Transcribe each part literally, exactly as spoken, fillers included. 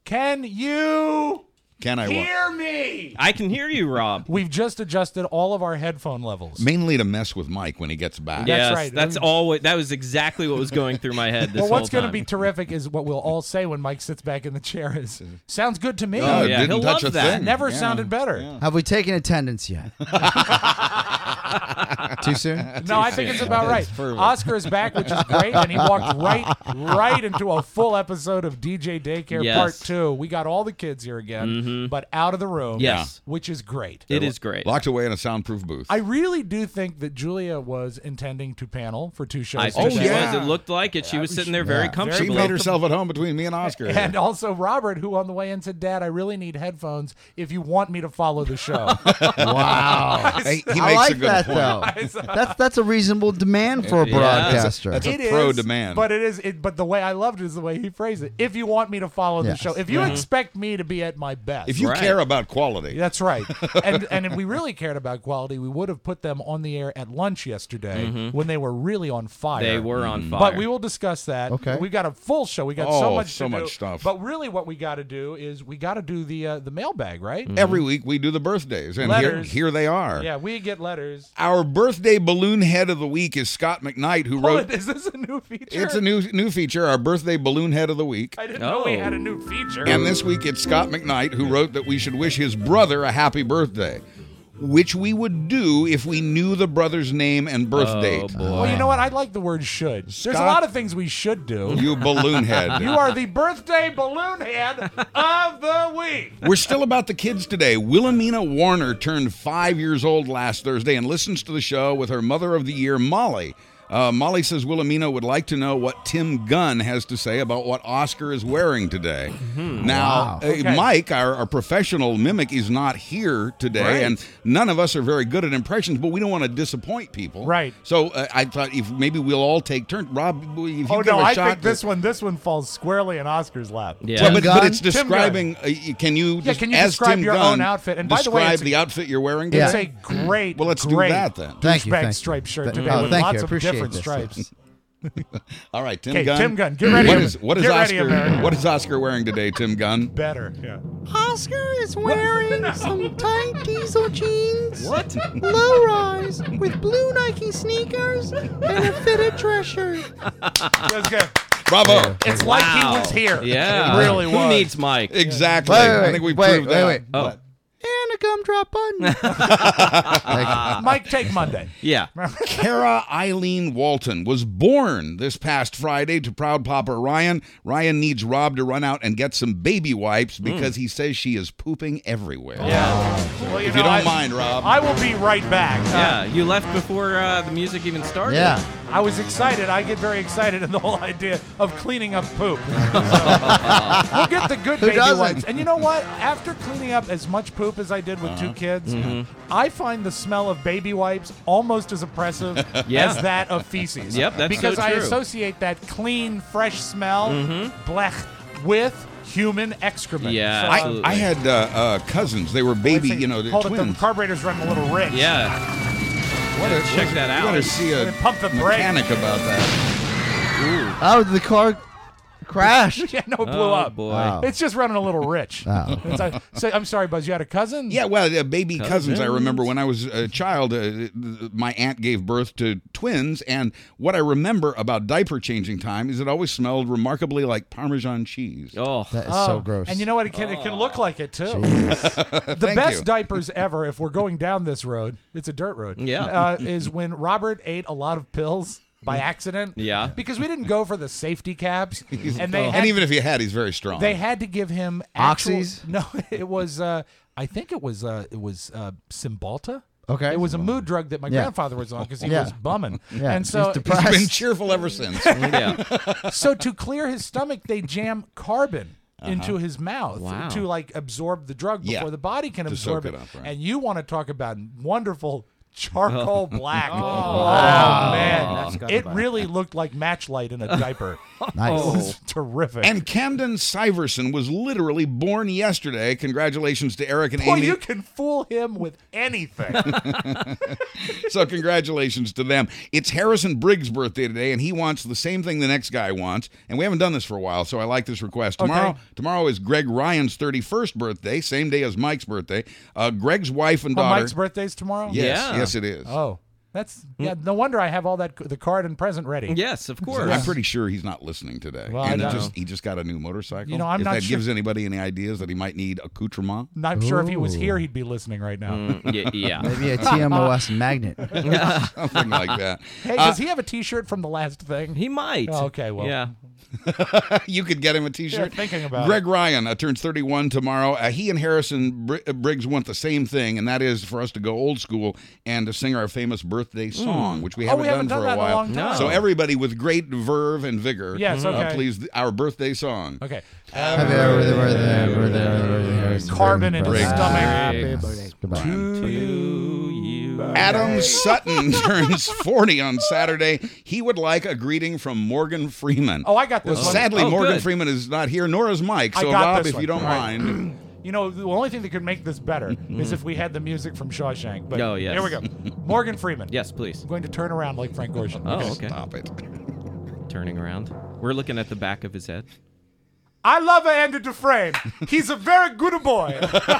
Can you Can I hear me? I can hear you, Rob. We've just adjusted all of our headphone levels. Mainly to mess with Mike when he gets back. Yeah. Yes, That's right. that's all. what- That was exactly what was going through my head this Well, what's whole going to time. be terrific is what we'll all say when Mike sits back in the chair is, sounds good to me. Oh, yeah, didn't he'll touch love a that. thing. Never Yeah. sounded better. Yeah. Have we taken attendance yet? Too soon? No, I think it's about right. perfect. Oscar is back, which is great, and he walked right, right into a full episode of D J Daycare Yes. Part Two. We got all the kids here again, but out of the room. Yes. which is great. It is great. Locked away in a soundproof booth. I really do think that Julia was intending to panel for two shows. I think Oh, she yeah. was. It looked like it. She was sitting there very Yeah. she comfortably. made herself at home between me and Oscar. And also Robert, who on the way in said, "Dad, I really need headphones if you want me to follow the show." Wow. Hey, he I makes like a good that, point. though. That's that's a reasonable demand for a Yeah. broadcaster. That's a It pro is, demand. But it is. It, but the way I loved it is the way he phrased it. If you want me to follow the Yes. show, if you expect me to be at my best, If you Right. care about quality. that's right. and and if we really cared about quality, we would have put them on the air at lunch yesterday when they were really on fire. They were on fire. But we will discuss that. Okay. We've got a full show. We got so Oh, much so to do. much stuff. But really what we got to do is we got to do the uh, the mailbag, right? Every week we do the birthdays, and here, Letters. here they are. Yeah, we get letters. Our birthday balloon head of the week is Scott McKnight, who Oh, wrote. is this a new feature? It's a new new feature. Our birthday balloon head of the week. I didn't know we Oh. had a new feature. And this week it's Scott McKnight who wrote that we should wish his brother a happy birthday, which we would do if we knew the brother's name and birth Oh, date. boy. Well, you know what? I like the word should. There's a Scott- lot of things we should do. You balloon head. You are the birthday balloon head of the week. We're still about the kids today. Wilhelmina Warner turned five years old last Thursday and listens to the show with her mother of the year, Molly. Uh, Molly says Wilhelmina would like to know what Tim Gunn has to say about what Oscar is wearing today. Now, Wow. uh, Okay. Mike, our, our professional mimic, is not here today, Right. and none of us are very good at impressions, but we don't want to disappoint people. Right. So uh, I thought if maybe we'll all take turns. Rob, if you Oh give no, a I shot think to- this one this one falls squarely in Oscar's lap. Yeah. Well, but, Tim but Gunn? it's Tim describing. Uh, can you? Yeah, just- can you as describe Tim your Gunn, own outfit? And by the describe way, it's a- the outfit you're wearing. Yeah. It's today? a great, Well, let's do great that then. Thank you, douchebag thank you. striped shirt Th- today oh, with thank lots you. of Appreciate different this. stripes. All right, Tim Okay, Gunn. Tim Gunn, get ready. What is what is Get ready, Oscar? America. What is Oscar wearing today, Tim Gunn? Better, yeah. Oscar is wearing some tight diesel jeans. What? Low rise with blue Nike sneakers and a fitted dress shirt. That's good. Bravo! It's like he Wow. was here. Yeah. It really Who was. needs Mike? Exactly. Wait, wait, I think we wait, proved wait, that. wait. Oh. What? And a gumdrop button. Thank Mike, take Monday. Yeah. Kara Eileen Walton was born this past Friday to proud Papa Ryan. Ryan needs Rob to run out and get some baby wipes because he says she is pooping everywhere. Yeah. Well, If know, you don't I- mind, Rob. I will be right back. Uh, Yeah. You left before uh, the music even started. Yeah. I was excited. I get very excited in the whole idea of cleaning up poop. So, we'll get the good Who baby doesn't? wipes. And you know what? After cleaning up as much poop as I did with two kids, I find the smell of baby wipes almost as oppressive Yeah. as that of feces. Yep, that's because so I true. associate that clean, fresh smell, blech, with human excrement. Yeah, So, I, absolutely. I had uh, uh, cousins. They were baby, let's see. you know, the Hold it, the twins. carburetor's running a little rich. Yeah. What a- Check that You out. better see a They pump the brake. mechanic about that. Oh, the car crashed. Yeah, no, it blew Oh, up. boy. Wow. It's just running a little rich. Oh. It's a- so, I'm sorry, Buzz. You had a cousin? Yeah, well, uh, baby cousins. I Cousins. remember when I was a child, uh, my aunt gave birth to twins, and what I remember about diaper changing time is it always smelled remarkably like Parmesan cheese. Oh. That is Oh, so gross. And you know what? It can, it can look like it, too. The Thank best you. diapers ever, if we're going down this road, it's a dirt road, Yeah. uh, is when Robert ate a lot of pills by accident. Yeah. Because we didn't go for the safety caps. and they had, And even if he had, he's very strong. they had to give him actual, Oxys? No, it was, uh, I think it was, uh, it was uh, Cymbalta. Okay. It was a mood drug that my Yeah. grandfather was on because he Yeah. was bumming. Yeah, And he's so depressed. He's been cheerful ever since. Yeah. so to clear his stomach, they jam carbon into his mouth Wow. to like absorb the drug Yeah. before the body can To absorb soak it. it up, right. And you want to talk about wonderful charcoal black. Oh, wow. man. That's gotta It bite. really looked like Matchlight in a diaper. Nice. It was terrific. And Camden Syverson was literally born yesterday. Congratulations to Eric and Boy, Amy. you can fool him with anything. So congratulations to them. It's Harrison Briggs' birthday today, and he wants the same thing the next guy wants. And we haven't done this for a while, so I like this request. Tomorrow, Okay. tomorrow is Greg Ryan's thirty-first birthday, same day as Mike's birthday. Uh, Greg's wife and Oh, daughter. Mike's birthday's tomorrow? Yes, Yeah. yes, it is. Oh, that's, yeah, no wonder I have all that, the card and present ready. Yes, of course. I'm pretty sure he's not listening today. Well, I and he know. just he just got a new motorcycle. You know, I'm if not that sure- gives anybody any ideas that he might need accoutrement. I'm sure if he was Ooh. here, he'd be listening right now. Mm, yeah, yeah. Maybe a T M O S magnet. Something like that. Hey, Uh, does he have a T-shirt from the last thing? He might. Oh, okay, well. Yeah. You could get him a T-shirt. Yeah, thinking about Greg it. Ryan uh, turns thirty-one tomorrow. Uh, he and Harrison Br- uh, Briggs want the same thing, and that is for us to go old school and to sing our famous birthday song, which we Oh, haven't, we haven't done, done for that a in a while. long time. So everybody with great verve and vigor, Yes, uh, okay. please, th- our birthday song. Okay. Happy birthday, birthday, birthday, birthday, Carbon in his Briggs. stomach. Happy birthday. Goodbye. To you. Adam Sutton turns forty on Saturday. He would like a greeting from Morgan Freeman. Oh, I got this Well, one. sadly, Oh, Morgan good. Freeman is not here, nor is Mike. I So, got Rob, this if one. you don't All right. mind. You know, the only thing that could make this better is if we had the music from Shawshank. But Oh, yes. here we go. Morgan Freeman. Yes, please. I'm going to turn around like Frank Gorshin. Oh, okay. Stop it. Turning around. We're looking at the back of his head. I love Andy Dufresne. He's a very good boy.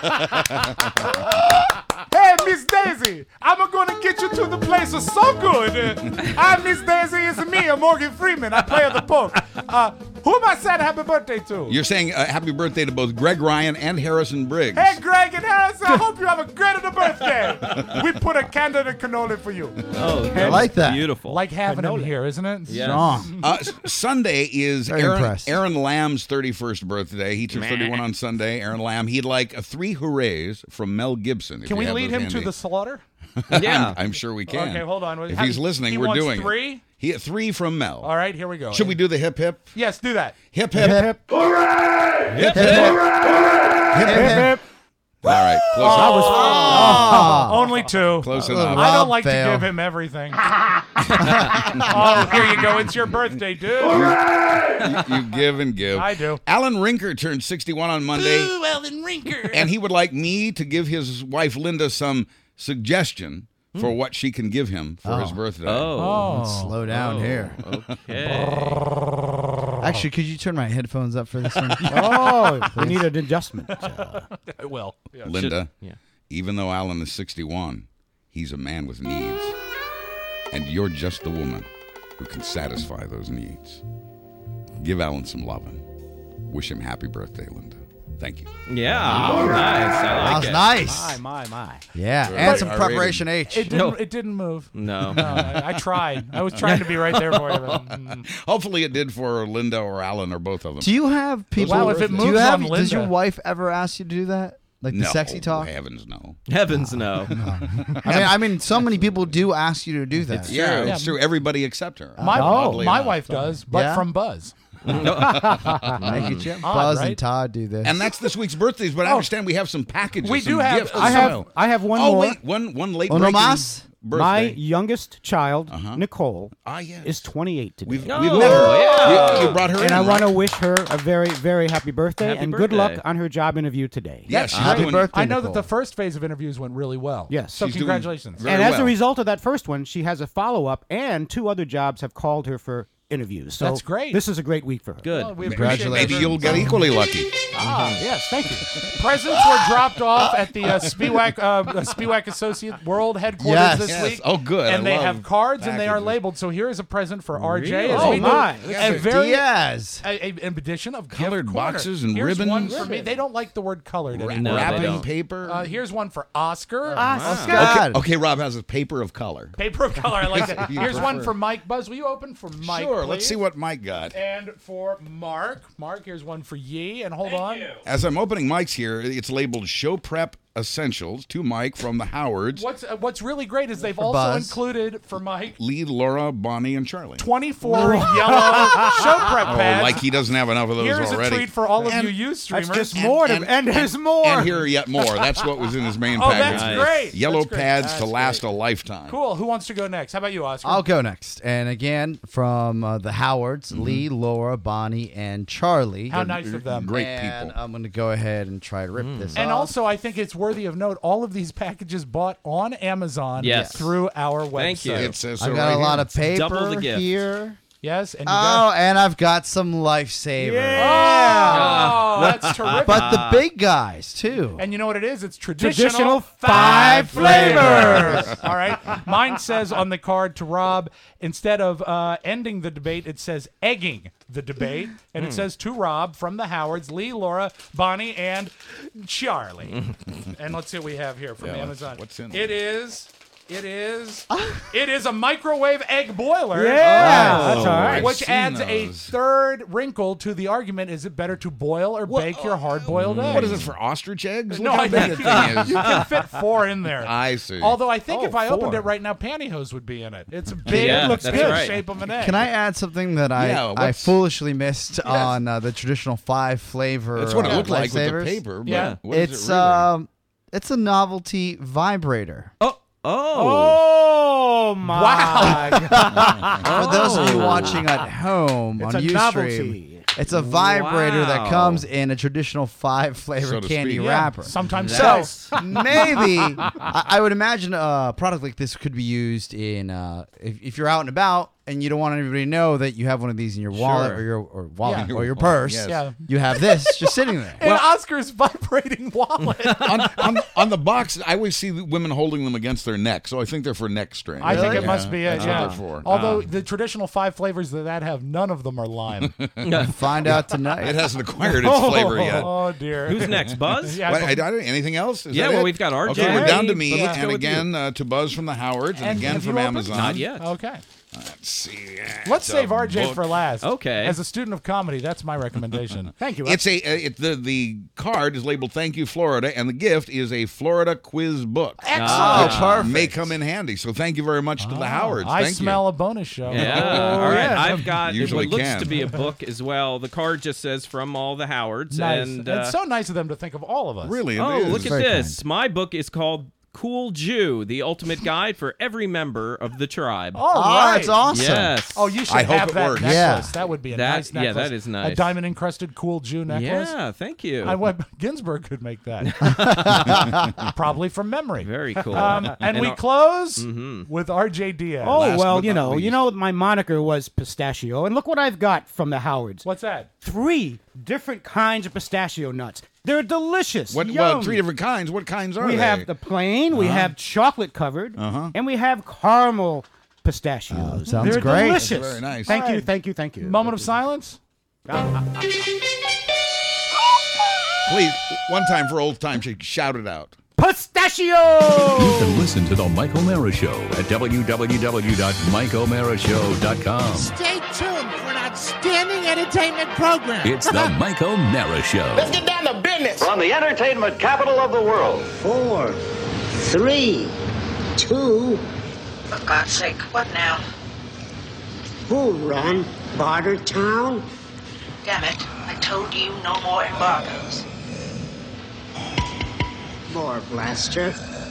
Hey, Miss Daisy, I'm going to get you to the place that's so good. I'm Miss Daisy. It's me, Morgan Freeman. I play the book. Uh, who am I saying happy birthday to? You're saying uh, happy birthday to both Greg Ryan and Harrison Briggs. Hey, Greg and Harrison, I hope you have a great birthday. We put a candle and cannoli for you. Oh, I like that. Beautiful. Like having him here, isn't it? Yes. Strong. Uh, s- Sunday is Very Aaron, impressed. Aaron Lamb's thirty-first birthday. He turns thirty-one on Sunday. Aaron Lamb. He'd like uh, three hurrays from Mel Gibson. if Can you we have lead those him to handy. the slaughter? Yeah. I'm, I'm sure we can. Okay, hold on. If How- he's listening, he we're wants doing three? it. He three from Mel. All right, here we go. Should we do the hip hip? Yes, do that. Hip hip. Hip, hip. Hip hip. Hip hip. hip. All right. Close Oh, enough. Oh. Only two. Close Uh, enough. I don't Rob like fail. to give him everything. Oh, here you go. It's your birthday, dude. You give and give. I do. Alan Rinker turned sixty-one on Monday. Ooh, Alan Rinker. And he would like me to give his wife Linda some suggestion for what she can give him for his birthday. Oh. Oh. Slow down here. Okay. Actually, could you turn my headphones up for this one? Oh, we need an adjustment. I will. Yeah. Linda, yeah. even though Alan is sixty-one, he's a man with needs. And you're just the woman who can satisfy those needs. Give Alan some loving. Wish him happy birthday, Linda. Thank you. Yeah. Oh, nice. I That like was it. nice. my, my, my. Yeah, Right. and some Our preparation H. It didn't. No. It didn't move. No. No, I, I tried. I was trying to be right there for you. But, mm. Hopefully it did for Linda or Alan or both of them. Do you have people? Wow, if it do moves you have, on does your Linda. wife ever ask you to do that? Like the no, sexy talk? heavens no. Heavens no. I mean, I mean, so many people do ask you to do that. Yeah, true. it's true. Everybody except her. My, Oddly my enough. wife does, but Yeah? from Buzz. Make it Jim. Odd, Buzz right? and Todd do this. And that's this week's birthdays, but I understand we have some packages. We some do have- gifts. I have I have one oh, more. wait. One, one late Uno breaking mas? birthday. My youngest child, Nicole, ah, yes. is twenty-eight today. We've, Oh, we've met her. yeah. You, you brought her and in, I want to right? wish her a very, very happy birthday Happy and good luck birthday. on her job interview today. Yes, she's Happy doing- birthday, I know Nicole. that the first phase of interviews went really well. Yes. So She's doing congratulations. very And as well. a result of that first one, she has a follow-up, and two other jobs have called her for interviews. So That's great. This is a great week for her. Good. Well, we Congratulations. appreciate Maybe that. you'll get equally lucky. Ah, yes, thank you. Presents were dropped off at the uh, Spiewak, uh, Spiewak Associate World headquarters Yes. this Yes. week. Oh, good. And I they love have cards and they are packages. labeled. So here is a present for R J. Really? as Oh, we do my. A very Diaz. a, a, an edition of Colored gift corner. boxes and here's ribbons. One for me. They don't like the word colored Ra- anymore. No, they wrapping don't. paper. Uh, here's one for Oscar. Oscar. okay, okay, Rob has a paper of color. Paper of color. I like that. You Here's one prefer- for Mike. Buzz, will you open for Mike? sure, please? let's see what Mike got. And for Mark. Mark, here's one for Yee. And hold on. As I'm opening Mike's here, it's labeled Show Prep essentials to Mike from the Howards. What's uh, What's really great is they've also Buzz. included for Mike Lee, Laura, Bonnie, and Charlie. twenty-four yellow show prep Oh, pads. like he doesn't have enough of those Here's already. a treat for all of And- you youth streamers. That's just more. and- to, and there's more. And here are yet more. That's what was in his main Oh, package. that's great. Yellow That's great. pads That's to last great. a lifetime. Cool. Who wants to go next? How about you, Oscar? I'll go next. And again, from uh, the Howards, Mm-hmm. Lee, Laura, Bonnie, and Charlie. How nice of them. Great and people. I'm going to go ahead and try to rip this And off. also, I think it's worthy of note, all of these packages bought on Amazon Yes. through our website. Thank you. It says so I've got right a lot here. of paper double the gift. here. Yes, and you Oh, got... and I've got some lifesavers. Oh, that's terrific. But the big guys, too. And you know what it is? It's traditional, Traditional five five flavors. All right. Mine says on the card to Rob, instead of uh, ending the debate, it says egging the debate. And it says to Rob from the Howards, Lee, Laura, Bonnie, and Charlie. And let's see what we have here from Yeah, Amazon. what's in it? Is... It is. It is a microwave egg boiler. Yeah, Oh, that's all right. I've Which seen adds a those. third wrinkle to the argument. Is it better to boil or bake your hard-boiled eggs? What is it for ostrich eggs? No, Look I how big think the thing you, is. you can fit four in there. I see. Although I think Oh, if I opened four. it right now, pantyhose would be in it. It's a big, Yeah, looks that's good, right. shape of an egg. Can I add something that I, Yeah, I what's- foolishly missed on uh, the traditional five flavor? That's what it uh, looked like with the lifesavers? paper. But Yeah. what is It's it really? um, it's a novelty vibrator. Oh, oh. Oh my Wow. For those of you watching at home It's on a Ustream, novelty. it's a vibrator that Wow. comes in a traditional five flavor So to candy speak. Yeah, wrapper. sometimes That's- so. Maybe I, I would imagine a product like this could be used in uh, if, if you're out and about and you don't want anybody to know that you have one of these in your wallet Sure. or your or wallet Yeah. or your purse. Yes. Yeah. You have this just sitting there. And Oscar's vibrating wallet. on, on, on the box, I always see the women holding them against their neck, so I think they're for neck strain. I think Really? it must be it. That's Yeah. what they're for. Although the traditional five flavors that that have, none of them are lime. Find out tonight. It hasn't acquired its flavor yet. Oh dear. Who's next, Buzz? Yeah, What, I- I, I don't- anything else? Is Yeah, that well, it? we've got R J. Okay, we're down to Hey, me, but let's go and with again uh, to Buzz from the Howards, and, And again have from you opened? Amazon. Not yet. Okay. Let's see. Let's It's save a R J book. for last. Okay. As a student of comedy, that's my recommendation. Thank you. It's a uh, it, the the card is labeled "Thank you, Florida," and the gift is a Florida quiz book. Excellent. Ah. Which may come in handy. So thank you very much to the Howards. I Thank smell you. a bonus show. Yeah. All right. yeah. I've got Usually what looks can. to be a book as well. The card just says from all the Howards. Nice. And uh, it's so nice of them to think of all of us. Really, it oh, is. look at Very this. My book is called Cool Jew, the ultimate guide for every member of the tribe. All Oh, right. that's awesome. Yes. Oh, you should I hope have it that works. necklace. Yeah. That would be a That- nice yeah, necklace. that is A nice. diamond encrusted cool Jew necklace. Yeah, thank you. I went. Ginsburg could make that. Probably from memory. Very cool. Um, and, we our- close Mhm. with R J Diaz. Oh Last well, but you not know, you least. know, my moniker was pistachio, and look what I've got from the Howards. What's that? Three different kinds of pistachio nuts. They're delicious. What? Yum. Well, three different kinds. What kinds are We they? have the plain, we have chocolate covered, Uh-huh. and we have caramel pistachios. Oh, sounds They're great. delicious. That's very nice. Thank All you, right. thank you, thank you. Moment of silence. Please, one time for old times, shout it out. Pistachio! You can listen to The Mike O'Mara Show at w w w dot mike o'mara show dot com. Stay tuned for an outstanding entertainment program. It's The Mike O'Mara Show. get down to business. From the entertainment capital of the world. Four, three, two, For God's sake, what now? who run Barter Town? Damn it, I told you no more embargoes. More Blaster.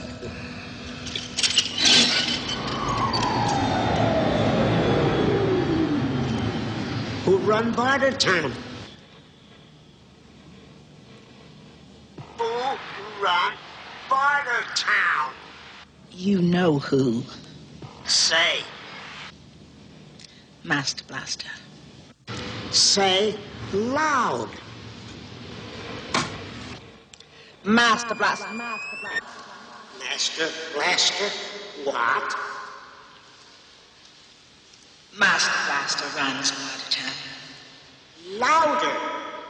Who run Barter Town? Who run Barter Town? You know who. Say, Master Blaster. say loud. Master Blaster. Master Blaster, what? Master Blaster runs Bartertown. Louder.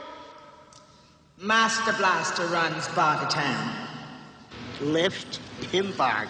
Master Blaster runs Bartertown. Lift embargo.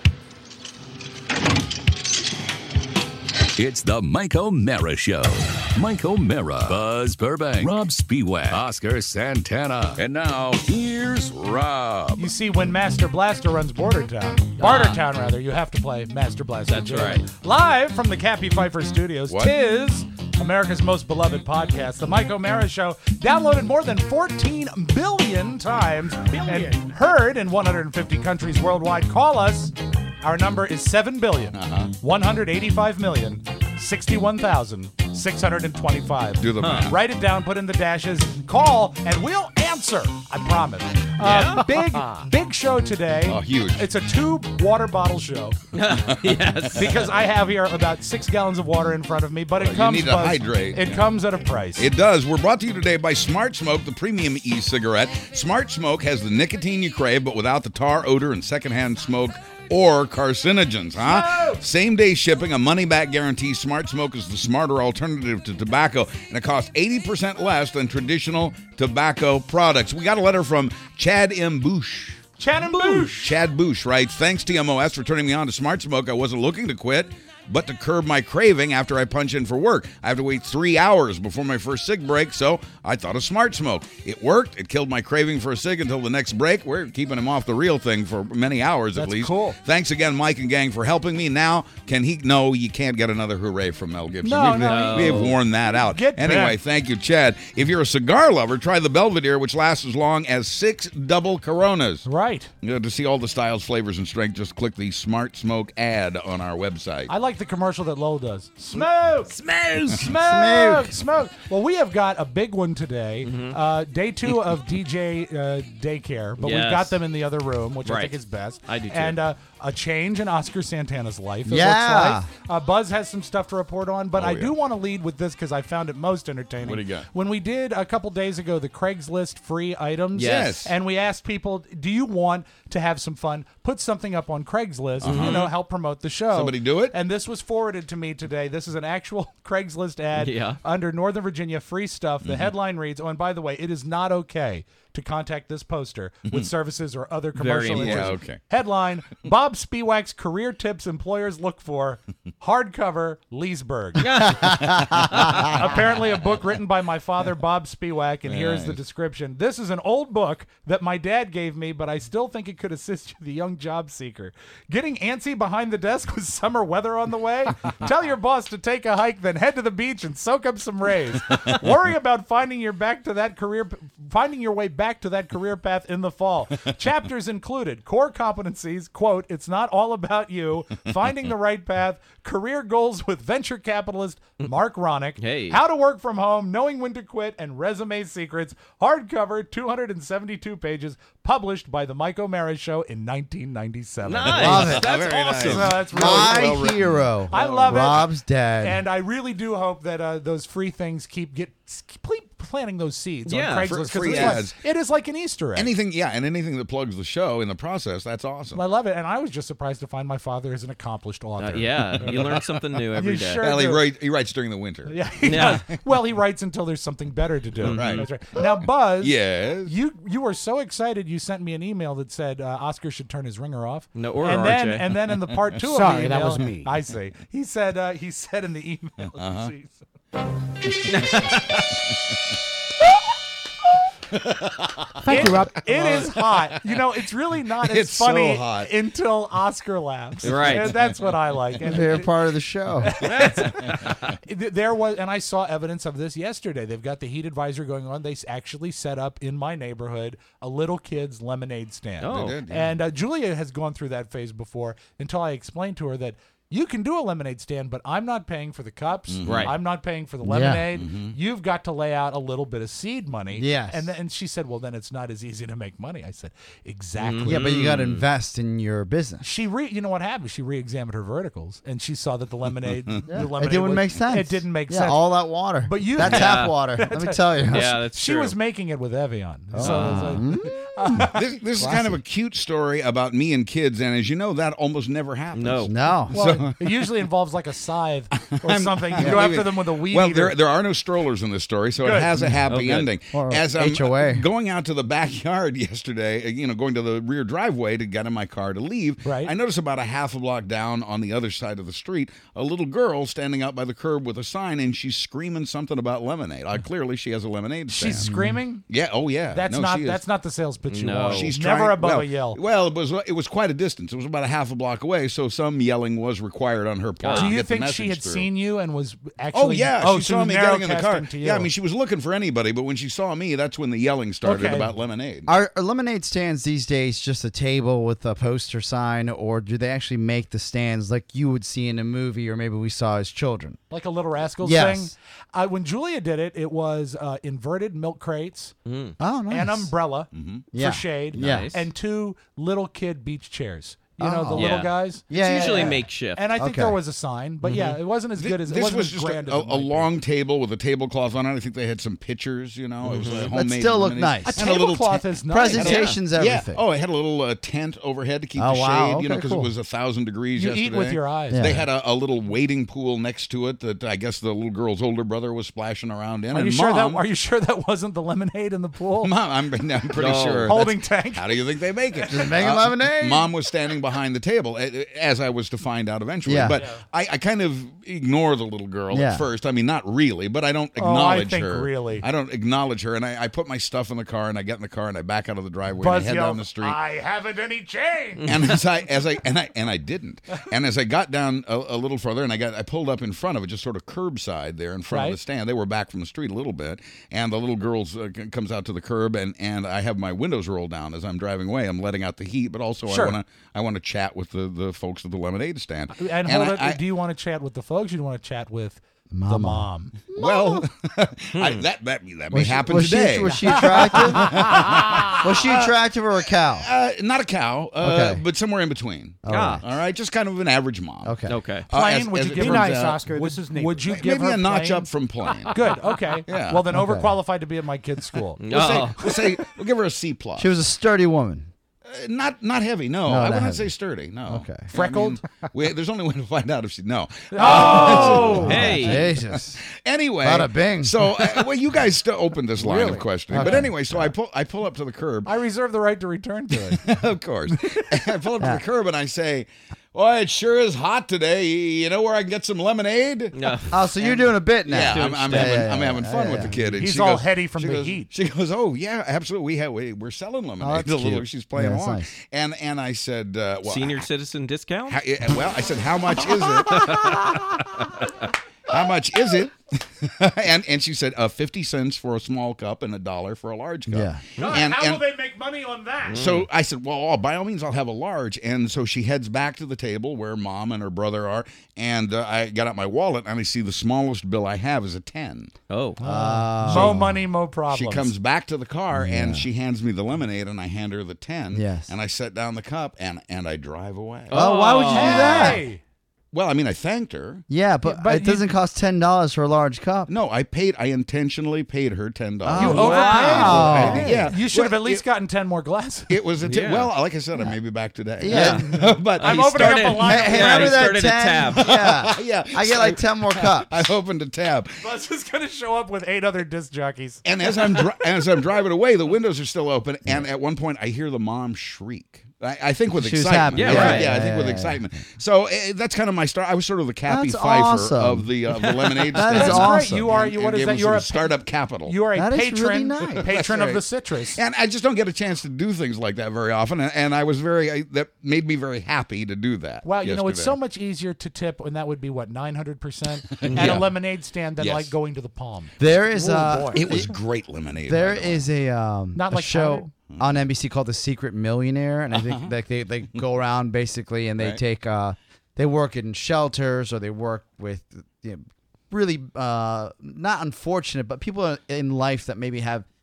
It's The Mike O'Mara Show. Mike O'Mara, Buzz Burbank, Rob Spiewak, Oscar Santana. And now, here's Rob. You see, when Master Blaster runs Bordertown, Bartertown rather, you have to play Master Blaster. That's Jam. right. Live from the Cappy Pfeiffer Studios, What? tis America's most beloved podcast, The Mike O'Mara Show, downloaded more than fourteen billion times and heard in one hundred fifty countries worldwide. Call us. Our number is seven billion, one hundred eighty-five million, sixty-one thousand, six hundred twenty-five. Do the math. Write it down, put in the dashes, call, and we'll answer. I promise. Uh, big, big show today. Oh, huge. It's a two water bottle show. Yes. Because I have here about six gallons of water in front of me, but it you comes need to Buzz, hydrate. It Yeah. comes at a price. It does. We're brought to you today by Smart Smoke, the premium e-cigarette. Smart Smoke has the nicotine you crave, but without the tar, odor, and secondhand smoke or carcinogens, huh? Same day shipping, a money back guarantee. Smart Smoke is the smarter alternative to tobacco, and it costs eighty percent less than traditional tobacco products. We got a letter from Chad M. Bush. Chad and Boosh. Chad Bush writes, thanks T M O S for turning me on to Smart Smoke. I wasn't looking to quit, but to curb my craving after I punch in for work. I have to wait three hours before my first cig break, so I thought of Smart Smoke. It worked. It killed my craving for a cig until the next break. We're keeping him off the real thing for many hours at That's least. cool. Thanks again, Mike and gang, for helping me. Now, can he? No, you can't get another hooray from Mel Gibson. No, we've, no. we have worn that out. Get anyway, back. thank you, Chad. If you're a cigar lover, try the Belvedere, which lasts as long as six double Coronas. Right. You know, to see all the styles, flavors, and strength, just click the Smart Smoke ad on our website. I like the commercial that Lowell does. Smoke! Smoke! Smoke! Smoke! Well, we have got a big one today. Mm-hmm. Uh, day two of D J uh, Daycare, but we've Yes. got them in the other room, which I Right. think is best. I do too. And uh, a change in Oscar Santana's life, it Yeah. looks like. Uh, Buzz has some stuff to report on, but Oh, I yeah. do want to lead with this because I found it most entertaining. What do you got? When we did a couple days ago the Craigslist free items, Yes. and we asked people, do you want to have some fun? Put something up on Craigslist, you know, help promote the show. Uh-huh. Somebody do it? And this was forwarded to me today. This is an actual Craigslist ad Yeah. under Northern Virginia free stuff. The Mm-hmm. headline reads, oh, and by the way, it is not okay to contact this poster with services or other commercial important. interests. Yeah, okay. Headline, Bob Spiewak's career tips employers look for. Hardcover, Leesburg. Apparently a book written by my father, Bob Spiewak, and here's the Nice. description. This is an old book that my dad gave me, but I still think it could assist you, the young job seeker. Getting antsy behind the desk with summer weather on the way? Tell your boss to take a hike, then head to the beach and soak up some rays. Worry about finding your back to that career, finding your way back to that career path in the fall. Chapters included core competencies, quote, it's not all about you, finding the right path, career goals with venture capitalist Mark Ronick, Hey. how to work from home, knowing when to quit, and resume secrets. Hardcover, two hundred seventy-two pages, published by the Mike O'Mara Show in nineteen ninety-seven. Nice. Love it. That's Very nice. awesome. So that's really My well written. hero. I love it. Rob's dad. And I really do hope that uh, those free things keep get keep planting those seeds Yeah, on Craigslist. fr- 'cause free it's like- ads. it is like an Easter egg. Anything, yeah, and anything that plugs the show in the process, that's awesome. I love it, and I was just surprised to find my father is an accomplished author. Uh, yeah, you learn something new every You day. sure Well, he, do. write, he writes during the winter. Yeah, he Yeah. does. Well, he writes until there's something better to do. Right. That's right. Now, Buzz. Yes. You you were so excited. You sent me an email that said uh, Oscar should turn his ringer off. No, or and R then J. and then in the part two Sorry, of the that email, was me. I see. He said uh, he said in the email. Uh-huh. Thank you, Rob. It is hot. You know, it's really not as It's so funny hot. until Oscar laughs. Right. And that's what I like. And They're part of the show. there was, and I saw evidence of this yesterday. They've got the heat advisory going on. They s- actually set up in my neighborhood a little kid's lemonade stand. Oh. They did, yeah. And uh, Julia has gone through that phase before until I explained to her that you can do a lemonade stand, but I'm not paying for the cups. Right. I'm not paying for the Yeah. lemonade. You've got to lay out a little bit of seed money. Yes. And then and she said, well, then it's not as easy to make money. I said, exactly. Yeah, but you got to invest in your business. She re, you know what happened? She re-examined her verticals, and she saw that the lemonade, the lemonade It didn't was- make sense. It didn't make yeah, sense. all that water. But you- That's Yeah. tap water. Let me tell you. Yeah, that's she true. was making it with Evian. Oh. So, so This, this is kind of a cute story about me and kids, and as you know, that almost never happens. No. No. well, It usually involves like a scythe or something. You Yeah, go after maybe. them with a weed Well, eater. there there are no strollers in this story, so Good. it has a happy Oh, good. ending. Or As I'm H O A. going out to the backyard yesterday, uh, you know, going to the rear driveway to get in my car to leave, Right. I noticed about a half a block down on the other side of the street, a little girl standing out by the curb with a sign, and she's screaming something about lemonade. Uh, clearly, she has a lemonade stand. She's screaming. Yeah. Oh, yeah. That's No, not she is. that's not the sales pitch you No. want. She's never trying- above well, a yell. Well, it was it was quite a distance. It was about a half a block away, so some yelling was required on her part. Do to you get the think she message had through. seen you and was actually? Oh yeah, oh, she so saw was me getting in the car. narrowcasting to you. Yeah, I mean, she was looking for anybody, but when she saw me, that's when the yelling started Okay. about lemonade. Are, are lemonade stands these days just a table with a poster sign, or do they actually make the stands like you would see in a movie, or maybe we saw as children? like a Little Rascals Yes. thing. Uh, when Julia did it, it was uh, inverted milk crates, Oh, nice. an umbrella Yeah. for shade, Nice. and two little kid beach chairs. You know, the Oh. little Yeah. guys. Yeah, It's yeah, usually yeah. makmakeshift. And I think Okay. there was a sign, but yeah, it wasn't as good as it This wasn't was as just grand a, as it a, a might be. long table with a tablecloth on it. I think they had some pictures, you know. It was a But homemade. still looked lemonade. nice. A And a little tablecloth tent- is nice. Presentation's Yeah. everything. Oh, it had a little uh, tent overhead to keep Oh, the wow. shade, you know, Okay, because cool. it was a thousand degrees You yesterday. eat with your eyes. Yeah. They had a, a little wading pool next to it that I guess the little girl's older brother was splashing around in. Are and you sure Mom, that? Are you sure that wasn't the lemonade in the pool? Mom, I'm, I'm pretty No. sure. Holding That's- tank. How do you think they make it? Just making lemonade? Mom was standing behind the table, eh, as I was to find out eventually. Yeah. But I, I kind of ignore the little girl Yeah. at first. I mean, not really, but I don't Oh, I acknowledge think her. really. I don't acknowledge her, and I, I put my stuff in the car, and I get in the car, and I back out of the driveway, and I Buzz head yelled, down the street. I haven't any change. And as I as I and I and I didn't. And as I got down a, a little further, and I got I pulled up in front of it, just sort of curbside there in front Right. of the stand. They were back from the street a little bit, and the little girl uh, c- comes out to the curb, and, and I have my windows rolled down as I'm driving away. I'm letting out the heat, but also Sure. I want to I want to chat with the, the folks at the lemonade stand. And hold I- it. I- do you want to chat with the folks? Or do you want to chat with the Mama. mom? well, I, that that that may Was she- happen was today. She, was she attractive? was she attractive or a cow? uh, not a cow, uh, Okay. but somewhere in between. Ah. All right, just kind of an average mom. Okay. Okay. Uh, Plain? as- Would as you it give Be her turns nice, out- Oscar. Would, this is Nate. would you give Maybe her a notch plain? up from plain. Good. Okay. Yeah. Well, then Okay. overqualified to be at my kid's school. We'll say, Oh. we'll say we'll give her a C plus. She was a sturdy woman. Uh, not not heavy. No, No, I not wouldn't heavy. say sturdy. No. Okay. I mean, Freckled? we, there's only one to find out if she. No. Oh, Hey. Jesus. Anyway. Bada bing. So uh, well, you guys still opened this line Really? of questioning, but Okay. anyway, so I pull I pull up to the curb. I reserve the right to return to it. Of course. I pull up to the curb and I say, "Boy, it sure is hot today. You know where I can get some lemonade?" No. Oh, so you're doing a bit now. Yeah, I'm, I'm Yeah, having, yeah, I'm yeah, having yeah, fun yeah, with the yeah. kid. And He's she all goes- heady from she the goes- heat. She goes, "Oh yeah, absolutely. We have we, we're selling lemonade." Oh, that's the little cute. she's playing Yeah, that's along, nice. and and I said, uh, well, Senior citizen discount? How, yeah, well, I said, how much is it? How much is it? and and she said, uh, fifty cents for a small cup and a dollar for a large cup. Yeah. And, and they make money on that? so I said, well, oh, by all means, I'll have a large. And so she heads back to the table where Mom and her brother are. And uh, I got out my wallet and I see the smallest bill I have is a ten. Oh. Mo money, mo problems. She comes back to the car and she hands me the lemonade and I hand her the ten. Yes. And I set down the cup and, and I drive away. Oh, why would you do that? Hey. Well, I mean, I thanked her. Yeah, but, but it you- doesn't cost ten dollars for a large cup. No, I paid. I intentionally paid her ten dollars. You Oh, overpaid. wow. I- yeah, You should have Well, at least it, gotten ten more glasses. It was a t- Yeah. well, like I said, I may be back today. Yeah. but I'm He opening started- up a line. Hey, hey, Yeah, remember he that started a ten? tab. Yeah. yeah, I get like ten more cups. I opened a tab, Buzz is going to show up with eight other disc jockeys. and as I'm dri- as I'm driving away, the windows are still open, and at one point I hear the mom shriek. I, I think with She was excitement. happy. Yeah, right. Yeah, I think Yeah, with yeah, excitement. So uh, that's kind of my start. I was sort of the Cappy That's Pfeiffer awesome. of the uh, the lemonade That stand. is That's awesome. great. You are. And- You. and What is gave that? them You're some a startup capital. You are a That is patron. really nice. Patron That's of the right. citrus. And I just don't get a chance to do things like that very often. And, and I was very, I, that made me very happy to do that. Wow, you know, it's so yesterday. much easier to tip, and that would be what nine hundred percent at Yeah. a lemonade stand than Yes. like going to the Palm. There is Oh, uh, boy. It was great lemonade. there by the way. is a um Not a like show powdered? on N B C called The Secret Millionaire, and I think like they they go around basically and they Right. take uh they work in shelters or they work with you know, really uh not unfortunate but people in life that maybe have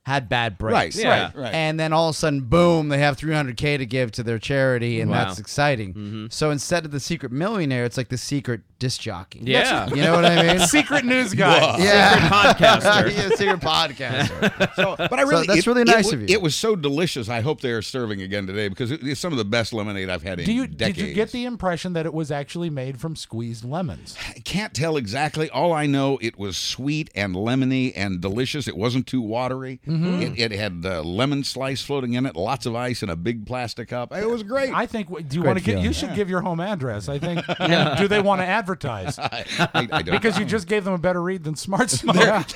had bad breaks. Right, Yeah. right, right. And then all of a sudden, boom, they have three hundred K to give to their charity, and Wow. that's exciting. Mm-hmm. So instead of the secret millionaire, it's like the secret disc jockey. Yeah. You know what I mean? Secret news guy. Yeah. podcaster. Yeah, secret podcaster. So, but I really, that's it- really it nice wa- of you. It was so delicious. I hope they are serving again today because it- it's some of the best lemonade I've had in Do you decades. did you get the impression that it was actually made from squeezed lemons? I can't tell exactly. All I know, it was sweet and lemony and delicious. It wasn't too watery. Mm-hmm. It, it had uh, lemon slice floating in it, lots of ice in a big plastic cup. It was great. I think. Do you Great want to get? feeling. You should give your home address. I think. And do they want to advertise? I, I, I don't Because you just gave them a better read than Smart Smoke.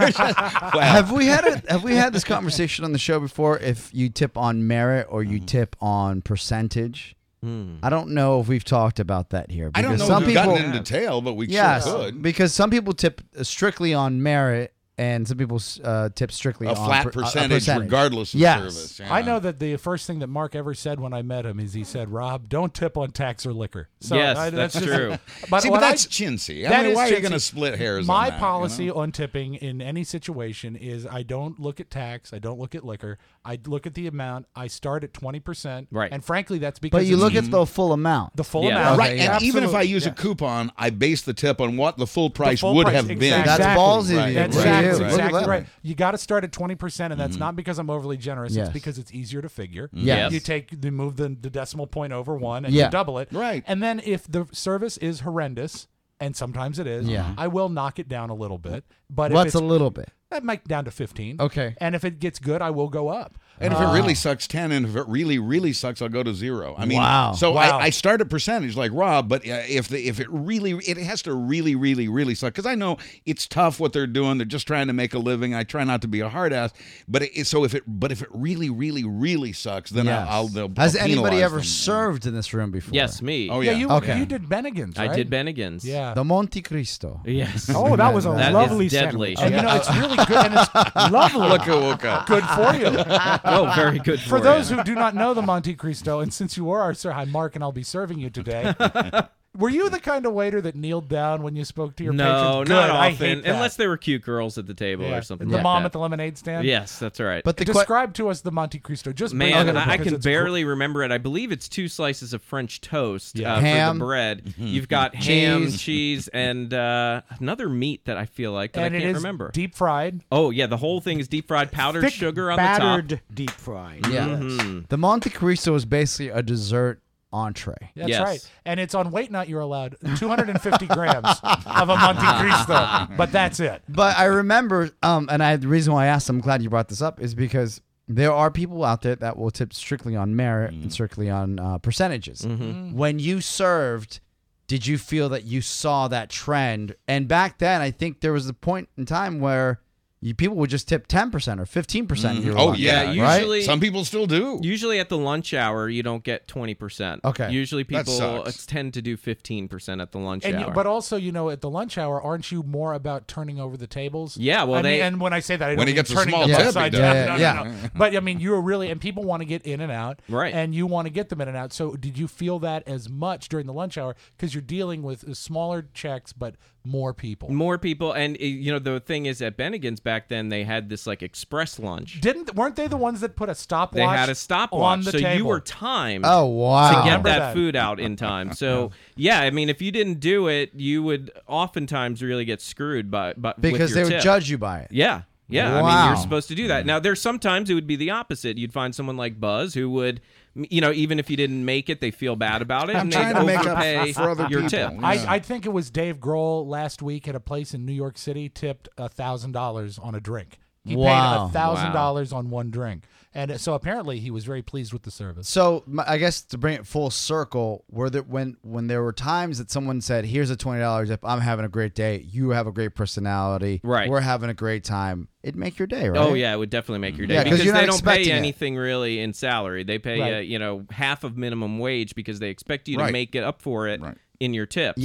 have we had a, have we had this conversation on the show before? If you tip on merit or Mm-hmm. you tip on percentage, I don't know if we've talked about that here. I don't because know some if we've people, gotten into detail, but we yes, sure could. because some people tip strictly on merit, and some people uh, tip strictly A on flat per- a- a percentage, regardless of Yes. service. Yeah. I know that the first thing that Mark ever said when I met him is he said, "Rob, don't tip on tax or liquor." So Yes, I, that's just- true. But See, what but that's I, chintzy. I that mean, is why are you chintzy. going to split hairs My on that, you policy know? on tipping in any situation is I don't look at tax, I don't look at liquor, I look at the amount. I start at twenty percent, Right. And frankly, that's because But you it's look at the full amount. the full Yeah. amount, Right, Okay, and yeah. even if I Absolutely, use a yes. coupon, I base the tip on what the full price full would price, have been. exactly. That's Exactly. ballsy. Right, of you. That's Look at exactly, you. Look at exactly that. right. You got to start at twenty percent, and that's not because I'm overly generous. Yes. It's because it's easier to figure. Yes. You take, you move the, the decimal point over one, and Yeah. you double it. Right. And then if the service is horrendous, and sometimes it is, Yeah. I will knock it down a little bit. But What's if a it's, little bit? that might down to fifteen. Okay. And if it gets good, I will go up. And if it really sucks, ten. And if it really, really sucks, I'll go to zero. I mean, Wow. so Wow. I, I start a percentage like Rob, but uh, if the if it really, it has to really, really, really suck. Because I know it's tough what they're doing. They're just trying to make a living. I try not to be a hard ass. But it, so if it, but if it really, really, really sucks, then Yes. I'll. I'll Has I'll anybody penalize ever them. served in this room before? Yes, me. Oh Yeah, yeah. you Okay. you did Bennigan's, right? I did Bennigan's. Yeah. The Monte Cristo. Yes. Oh, that was a That is lovely deadly. sandwich. And you know, it's really good, and it's lovely. Look at Wooka. Good for you. Oh, very good for, For those you. who do not know the Monte Cristo, and since you are our sir, hi Mark, and I'll be serving you today. Were you the kind of waiter that kneeled down when you spoke to your No, patrons? Good, not I often. hate that. Unless they were cute girls at the table Yeah. or something The like mom that. at the lemonade stand. Yes, that's right. But the que- Describe to us the Monte Cristo. Just Man, briefly, I, I because can it's gr- barely remember it. I believe it's two slices of French toast Yeah. uh, Ham. for the bread. You've got ham, Cheese. cheese, and uh, another meat that I feel like that and I it can't is remember. deep fried. Oh yeah, the whole thing is deep fried, powdered Thick, sugar on battered, the top. deep fried. Yeah. Mm-hmm. The Monte Cristo is basically a dessert entree. That's Yes. right. And it's on weight night. You're allowed two hundred fifty grams of a Monte Cristo, but that's it. But I remember, um, and I the reason why I asked, I'm glad you brought this up, is because there are people out there that will tip strictly on merit and strictly on uh, percentages. When you served, did you feel that you saw that trend? And back then, I think there was a point in time where you, people would just tip ten percent or fifteen percent. Mhm. You were Oh, lucky, yeah, right? usually- Some people still do. Usually at the lunch hour, you don't get twenty percent. Okay. Usually That people sucks. tend to do fifteen percent at the lunch And hour. you, but also, you know, at the lunch hour, aren't you more about turning over the tables? Yeah, well, I they- meid and when I say that, I don't When he mean gets a turning small them tip, he upside does. down. Yeah, No, no, yeah. no. But I mean, you're really, and people want to get in and out, Right. And you want to get them in and out. So, did you feel that as much during the lunch hour because you're dealing with smaller checks but more people? More people, and uh, you know the thing is at Bennigan's back then they had this like express lunch. Didn't weren't they the ones that put a stopwatch? They had a stopwatch, on the so table? you were timed Oh, wow. to get Remember that, that. food out in time. So yeah, I mean, if you didn't do it, you would oftentimes really get screwed by, by Because with they your would tip. judge you by it. Yeah. Yeah, I mean, Wow. you're supposed to do that. Now, there's sometimes it would be the opposite. You'd find someone like Buzz who would, you know, even if you didn't make it, they feel bad about it, I'm and trying they'd to make up overpay for other your people. tip. Yeah. I, I think it was Dave Grohl last week at a place in New York City tipped a thousand dollars on a drink. He Wow. paid a thousand dollars on one drink, and so apparently he was very pleased with the service. So my- I guess to bring it full circle, were there when when there were times that someone said, "Here's a twenty dollars if I'm having a great day, you have a great personality, Right. We're having a great time," it'd make your day, right? Oh yeah, it would definitely make your day Yeah, 'cause because you're they not don't pay expecting it. anything really in salary. They pay Right. uh, you know half of minimum wage because they expect you to Right. make it up for it Right. in your tips. Yeah.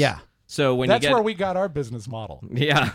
So when That's you get, where we got our business model. Yeah.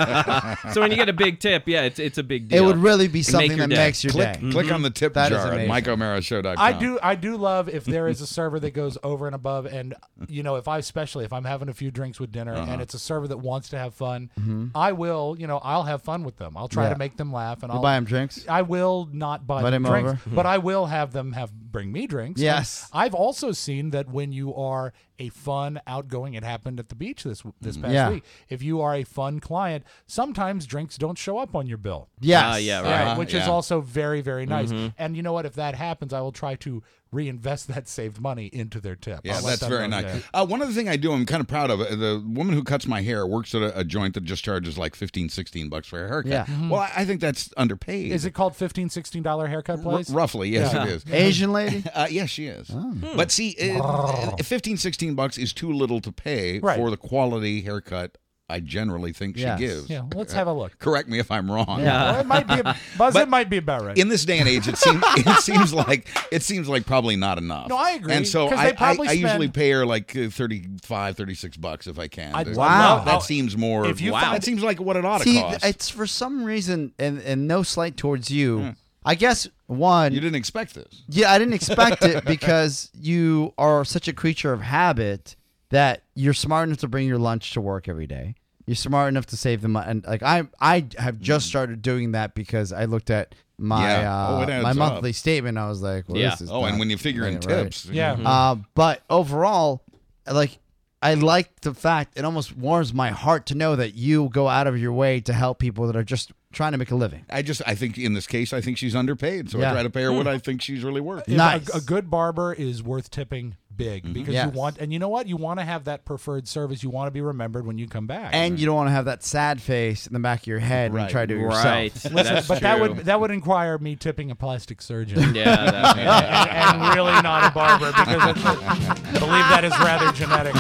So when you get a big tip, yeah, it's it's a big deal. It would really be Make something your that day. makes your Click, day. click on the tip That is jar at amazing. mike o'mara show dot com. I do I do love if there is a server that goes over and above, and you know, if I especially if I'm having a few drinks with dinner Uh-huh. and it's a server that wants to have fun, I will, you know, I'll have fun with them. I'll try Yeah. to make them laugh, and You I'll buy 'em drinks? I will not buy Let them him drinks, over? but I will have them have bring me drinks. Yes. And I've also seen that when you are a fun, outgoing, it happened at the beach this this past Yeah. week. If you are a fun client, sometimes drinks don't show up on your bill. Yes. Ah, yeah, right. Right, Uh-huh, which is yeah. also very, very nice. Mm-hmm. And you know what? If that happens, I will try to reinvest that saved money into their tip. Yeah, I'll let that's them very know, nice. yeah. Uh, one other thing I do, I'm kind of proud of. uh, The woman who cuts my hair works at a, a joint that just charges like fifteen, sixteen bucks for a haircut. Yeah. Well, I, I think that's underpaid. Is it called fifteen, sixteen dollar haircut R- place? roughly, yes, Yeah. it is. Asian lady? Uh, yes, she is. But see, uh, fifteen, sixteen bucks is too little to pay Right. for the quality haircut I generally think Yes. she gives. Yeah, let's have a look. Correct me if I'm wrong. Well, it might be, a, Buzz, But it might be about right. In this day and age, it seems it seems like it seems like probably not enough. No, I agree, And so 'cause I, they I, probably I usually spend- pay her like uh, thirty-five, thirty-six bucks if I can. I'd Uh, love- that I'll- seems more. if you wow, find- that seems like what it ought to See, cost. it's for some reason, and, and no slight towards you. I guess, one, you didn't expect this. yeah, I didn't expect it because you are such a creature of habit that you're smart enough to bring your lunch to work every day. You're smart enough to save the money. And like I, I have just started doing that because I looked at my Yeah. Oh, it uh, adds my up. monthly statement. I was like, well, Yeah. this is Oh, and not when you figure in playing it right. tips, yeah. Uh, but overall, like I like the fact it almost warms my heart to know that you go out of your way to help people that are just trying to make a living. I just I think in this case I think she's underpaid, so Yeah. I try to pay her what I think she's really worth. If Nice. a, a good barber is worth tipping big because Yes. you want, and you know what? You want to have that preferred service. You want to be remembered when you come back. And you don't want to have that sad face in the back of your head when you Right. try to do it yourself. Right. Listen, That's but that true. would that would require me tipping a plastic surgeon. Yeah, that, and, and really not a barber because it's, I believe that is rather genetic.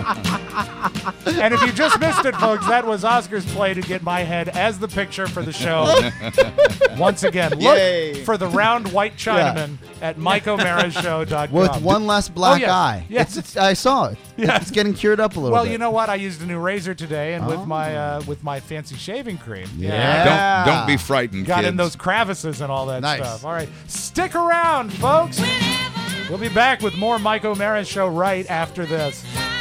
And if you just missed it, folks, that was Oscar's play to get my head as the picture for the show. Once again, look Yay. for the round white Chinaman at mike o'mara show dot com. With one less black yes. eye. Yes. It's, it's, I saw it. Yeah. It's getting cured up a little Well, bit. you know what? I used a new razor today, and with my uh, with my fancy shaving cream, Yeah. Don't don't be frightened, got kids. in those crevices and all that Nice. stuff. All right, stick around, folks. We'll be back with more Mike O'Mara Show right after this.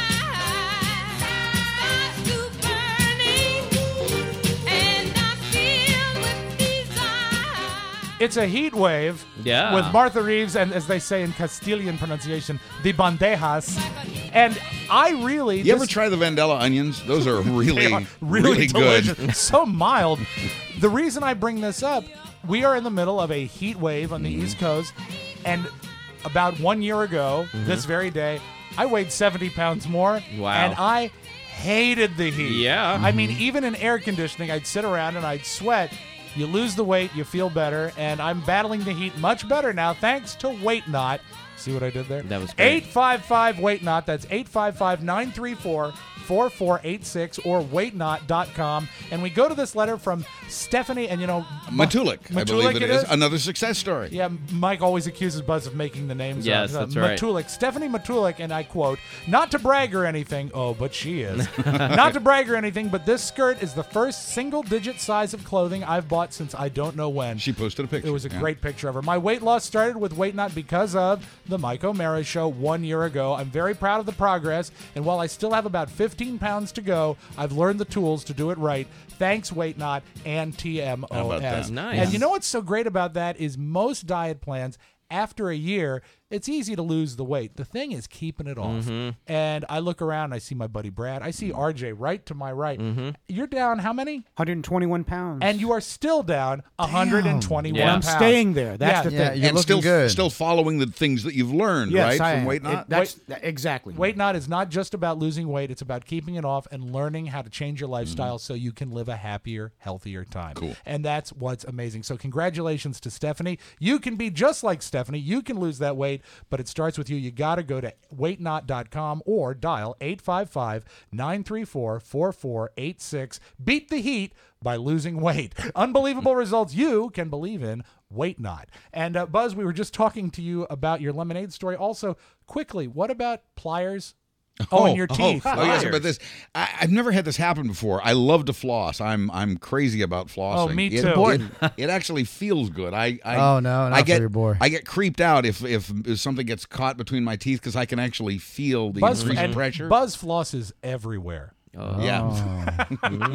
It's a heat wave Yeah. with Martha Reeves and, as they say in Castilian pronunciation, the bandejas. And I really... You ever this- try the Vandella onions? Those are really, They are really, really, good. delicious. So mild. The reason I bring this up, we are in the middle of a heat wave on the Mm-hmm. East Coast, and about one year ago, this very day, I weighed seventy pounds more. Wow. And I hated the heat. Yeah. I mean, even in air conditioning, I'd sit around and I'd sweat. You lose the weight, you feel better, and I'm battling the heat much better now thanks to Weight Not. See what I did there? That was great. eight five five Weight Not. That's eight five five, nine three four, four four eight six or weight not dot com. And we go to this letter from Stephanie, and you know, Matulik, I believe it it is. is. Another success story. Yeah, Mike always accuses Buzz of making the names Yes, up. that's right. Matulik, Stephanie Matulik, and I quote, not to brag or anything, oh, but she is. Not to brag or anything, but this skirt is the first single-digit size of clothing I've bought since I don't know when. She posted a picture. It was a yeah. great picture of her. My weight loss started with Weight Not because of the Mike O'Mara Show one year ago. I'm very proud of the progress, and while I still have about fifteen pounds to go, I've learned the tools to do it right. Thanks, Weight Not and T M O S. How about that? Nice. And you know what's so great about that is most diet plans, after a year, it's easy to lose the weight. The thing is keeping it off. Mm-hmm. And I look around, I see my buddy Brad, I see R J right to my right. Mm-hmm. You're down how many? one hundred twenty-one pounds. And you are still down one hundred twenty-one Yeah. I'm pounds. staying there. That's Yeah. the Yeah, thing. you're and looking still, good. still following the things that you've learned, Yes, right? I From am. Weight It- Not? that's exactly. Weight Not is not just about losing weight. It's about keeping it off and learning how to change your lifestyle so you can live a happier, healthier time. Cool. And that's what's amazing. So congratulations to Stephanie. You can be just like Stephanie. You can lose that weight, but it starts with you. You got to go to weight not dot com or dial eight five five, nine three four, four four eight six. Beat the heat by losing weight. Unbelievable results you can believe in. Weight Not. And uh, Buzz, we were just talking to you about your lemonade story. Also, quickly, what about pliers? Oh, and your teeth. Oh, yes, but this I, I've never had this happen before. I love to floss. I'm I'm crazy about flossing. Oh, me It- too. It, it actually feels good. I, I Oh, no, not I get for your boy. I get creeped out if if, if something gets caught between my teeth because I can actually feel the Buzz, increased and pressure. Buzz floss is everywhere. Yeah.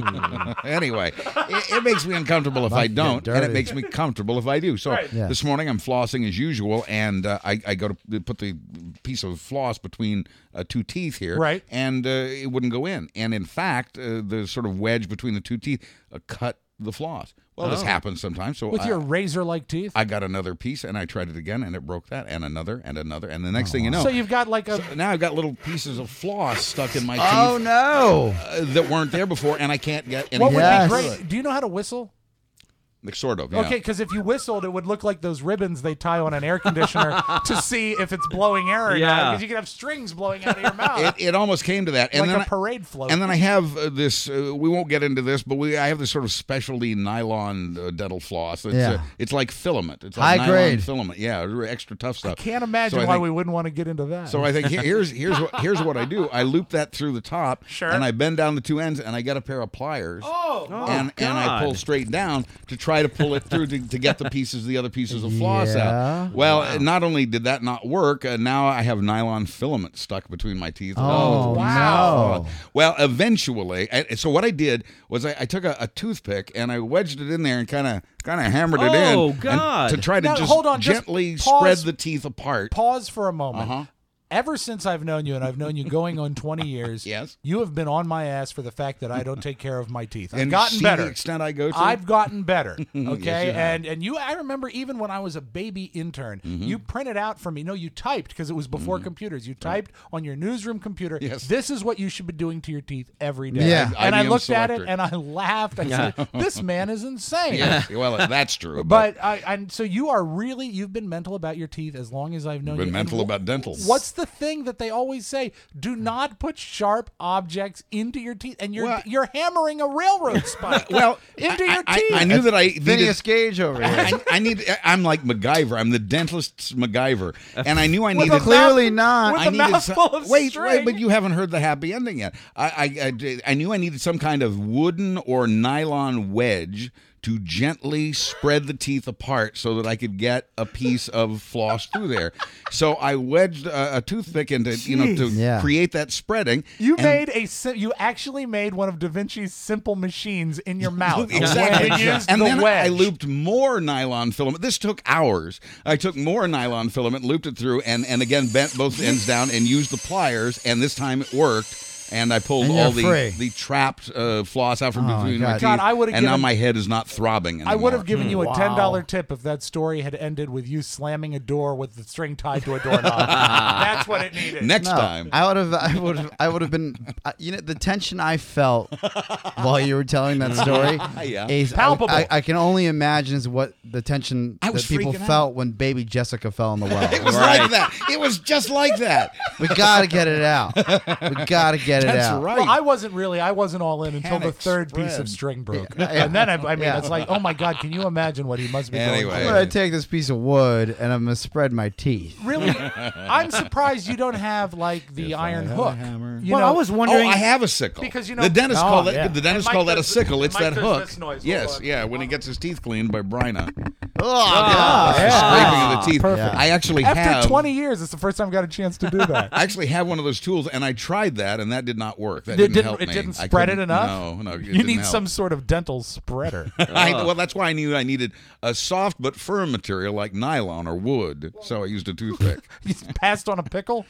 Anyway, it, it makes me uncomfortable if I get don't, and it dirty. makes me comfortable if I do. So Right. Yeah. this morning I'm flossing as usual, and uh, I, I go to put the piece of floss between uh, two teeth here, Right. and uh, it wouldn't go in. And in fact, uh, the sort of wedge between the two teeth uh, cut the floss. Well, this happens sometimes. So With I, your razor-like teeth? I got another piece, and I tried it again, and it broke that, and another, and another, and the next thing you know, So you've got like a... so now I've got little pieces of floss stuck in my teeth Oh no! uh, that weren't there before, and I can't get any. What would Yes. be great? Do you know how to whistle? Like, sort of. Yeah. Okay, because if you whistled, it would look like those ribbons they tie on an air conditioner to see if it's blowing air or not. Yeah. Because you could have strings blowing out of your mouth. It, it almost came to that, and like then a I- parade float. and then I have uh, this. Uh, we won't get into this, but we I have this sort of specialty nylon uh, dental floss. It's, Yeah. uh, it's like filament. It's like High nylon grade. filament. Yeah, extra tough stuff. I can't imagine So I why think- we wouldn't want to get into that. So I think here- here's here's what here's what I do. I loop that through the top, Sure. and I bend down the two ends, and I get a pair of pliers. Oh, and, and I pull God. straight down to try to pull it through to, to get the pieces, the other pieces of floss Yeah. out. Well, not only did that not work, uh, now I have nylon filament stuck between my teeth. Oh, wow. no! Well, eventually, I, so what I did was I, I took a, a toothpick and I wedged it in there and kind of kind of hammered it in. Oh, and God. to try to Now, just hold on, just gently pause- spread the teeth apart. Pause for a moment. Uh-huh. Ever since I've known you, and I've known you going on twenty years, Yes. you have been on my ass for the fact that I don't take care of my teeth. I've And gotten see better. the extent I go to? I've gotten better. Okay, you have. and and you, I remember even when I was a baby intern, Mm-hmm. you printed out for me. No, you typed because it was before computers. You typed on your newsroom computer. Yes. This is what you should be doing to your teeth every day. Yeah. and I I B M looked at it Selectric. and I laughed. I said, "This man is insane." Yeah, well, that's true. But I, and so you are really, you've been mental about your teeth as long as I've known Been you. mental And wh- about dental. What's the thing that they always say? Do not put sharp objects into your teeth, and you're Well- you're hammering a railroad spike well, into I, your I- teeth. I knew that I needed. Phineas Gage over here. I, I need. I'm like MacGyver. I'm the dentist's MacGyver, and I knew I With needed. a Clearly mouth- not. With I a needed mouthful some, of wait, string. wait, but you haven't heard the happy ending yet. I, I, I, I knew I needed some kind of wooden or nylon wedge to gently spread the teeth apart so that I could get a piece of floss through there. So I wedged a, a toothpick into, you know, to Yeah. create that spreading. You and- made a si- you actually made one of Da Vinci's simple machines in your mouth. Exactly. And you used and the then wedge. I looped more nylon filament. This took hours. I took more nylon filament, looped it through, and, and again bent both ends down and used the pliers, and this time it worked. And I pulled And you're all the, free. the trapped uh, floss out from Oh, my between my God. teeth. God, I would've and now given- my head is not throbbing anymore. I would have given you a Wow. ten dollar tip if that story had ended with you slamming a door with the string tied to a doorknob. That's what it needed. Next No, time. I would have. I would have. I would have been. Uh, you know, the tension I felt while you were telling that story Yeah. is Palpable. I, I can only imagine is what the tension I was that people freaking out. felt when baby Jessica fell in the well. It was like that. It was just like that. We gotta get it out. We gotta get it That's out. right. Well, I wasn't really. I wasn't all in until the Panic third piece spread. of string broke, and then I, I mean, Yeah. it's like, oh my God, can you imagine what he must be Anyway. going I'm through? gonna take this piece of wood and I'm gonna spread my teeth. Really, I'm surprised you don't have like the iron had a hook. hammer. You well, know, I was Oh, wondering. I have a sickle. Because, you know- the dentist Oh, call that yeah. the dentist And call Mike that a does- sickle. It's Mike that does hook. this noise. Hold Yes, on. yeah. When he gets his teeth cleaned by Bryna. Oh, The yeah. scraping of the teeth. Perfect. I actually After have twenty years, it's the first time I got a chance to do that. I actually have one of those tools, and I tried that, and that did not work. That It didn't, didn't. help It me. didn't I spread it couldn't- enough. No, no. It You didn't need help. some sort of dental spreader. I, well, that's why I knew I needed a soft but firm material like nylon or wood. So I used a toothpick. You passed on a pickle.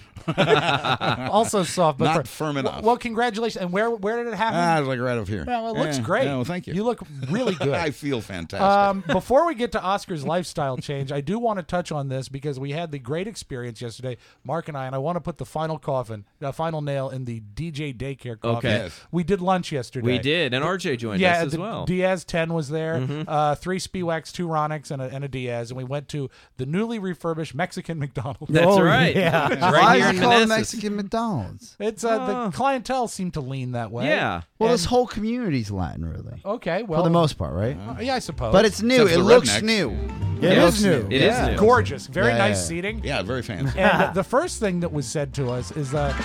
Also soft, but Not fir- firm enough. Well, well, congratulations. And where where did it happen? Ah, I was like right over here. well, it looks Yeah, great. yeah, well, thank you. You look really good. I feel fantastic. Um, before we get to Oscar's lifestyle change, I do want to touch on this because we had the great experience yesterday, Mark and I, and I want to put the final coffin, the final nail in the D J daycare coffin. Okay. Yes. We did lunch yesterday. We did, and R J joined yeah, us as the well. Diaz ten was there, uh, three Spiwax, two Ronics, and a, and a Diaz, and we went to the newly refurbished Mexican McDonald's. That's Oh, right. yeah. It's Why right is here it in called Manassas. Mexican McDonald's? It's uh, the clientele seemed to lean that way. Yeah. Well, And- this whole community's Latin, really, Okay, well, for the most part, right? uh, yeah, I suppose. But it's new. Except It for the looks rednecks. new. Yeah, it Yeah, is new. It is new. gorgeous, very Yeah, nice yeah. seating. yeah, very fancy. And the first thing that was said to us is that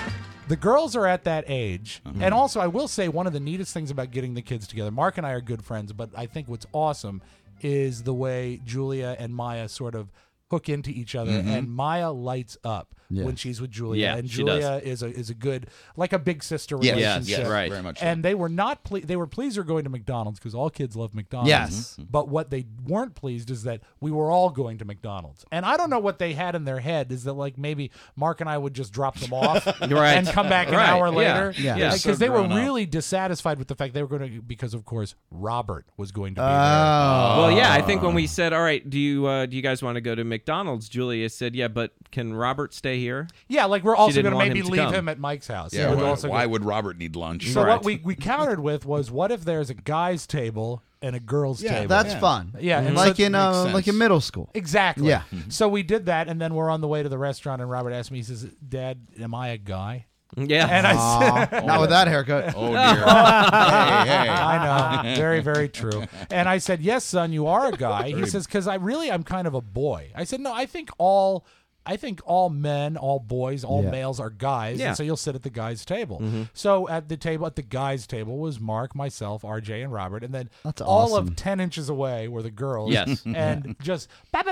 The girls are at that age. Mm-hmm. And also, I will say one of the neatest things about getting the kids together, Mark and I are good friends, but I think what's awesome is the way Julia and Maya sort of hook into each other. Mm-hmm. And Maya lights up Yeah. when she's with Julia. Yeah, and she Julia is a is a good, like a big sister Yes, relationship. yes, right. Very much so. And they were not ple- they were pleased they're going to McDonald's because all kids love McDonald's. Yes. But what they weren't pleased is that we were all going to McDonald's. And I don't know what they had in their head is that like maybe Mark and I would just drop them off Right. and come back an Right, hour yeah, later. yeah. Yeah. Because So they were grown up. really dissatisfied with the fact they were going to because of course Robert was going to be there. Oh. Well, yeah, I think when we said, "All right, do you uh, do you guys want to go to McDonald's?" Julia said, "Yeah, but can Robert stay here?" Yeah, like we're also didn't going to want maybe him to leave come. him at Mike's house. Yeah, It would why, also why go- would Robert need lunch? So Right. what we, we countered with was what if there's a guy's table and a girl's Yeah, table? That's Yeah. fun. Yeah, and like so- in Makes uh, sense. like in middle school. Exactly. Yeah. So we did that, and then we're on the way to the restaurant, and Robert asked me, he says, Dad, am I a guy? Yeah. And I said, Not with that haircut. Oh, dear. hey, hey. I know, very, very true. And I said, yes, son, you are a guy. He says, because I really, I'm kind of a boy. I said, no, I think all, I think all men, all boys, all Yeah. males are guys. Yeah. And so you'll sit at the guys' table. So at the table, at the guys' table was Mark, myself, R J, and Robert. And then That's all awesome. of ten inches away were the girls. Yes. And just,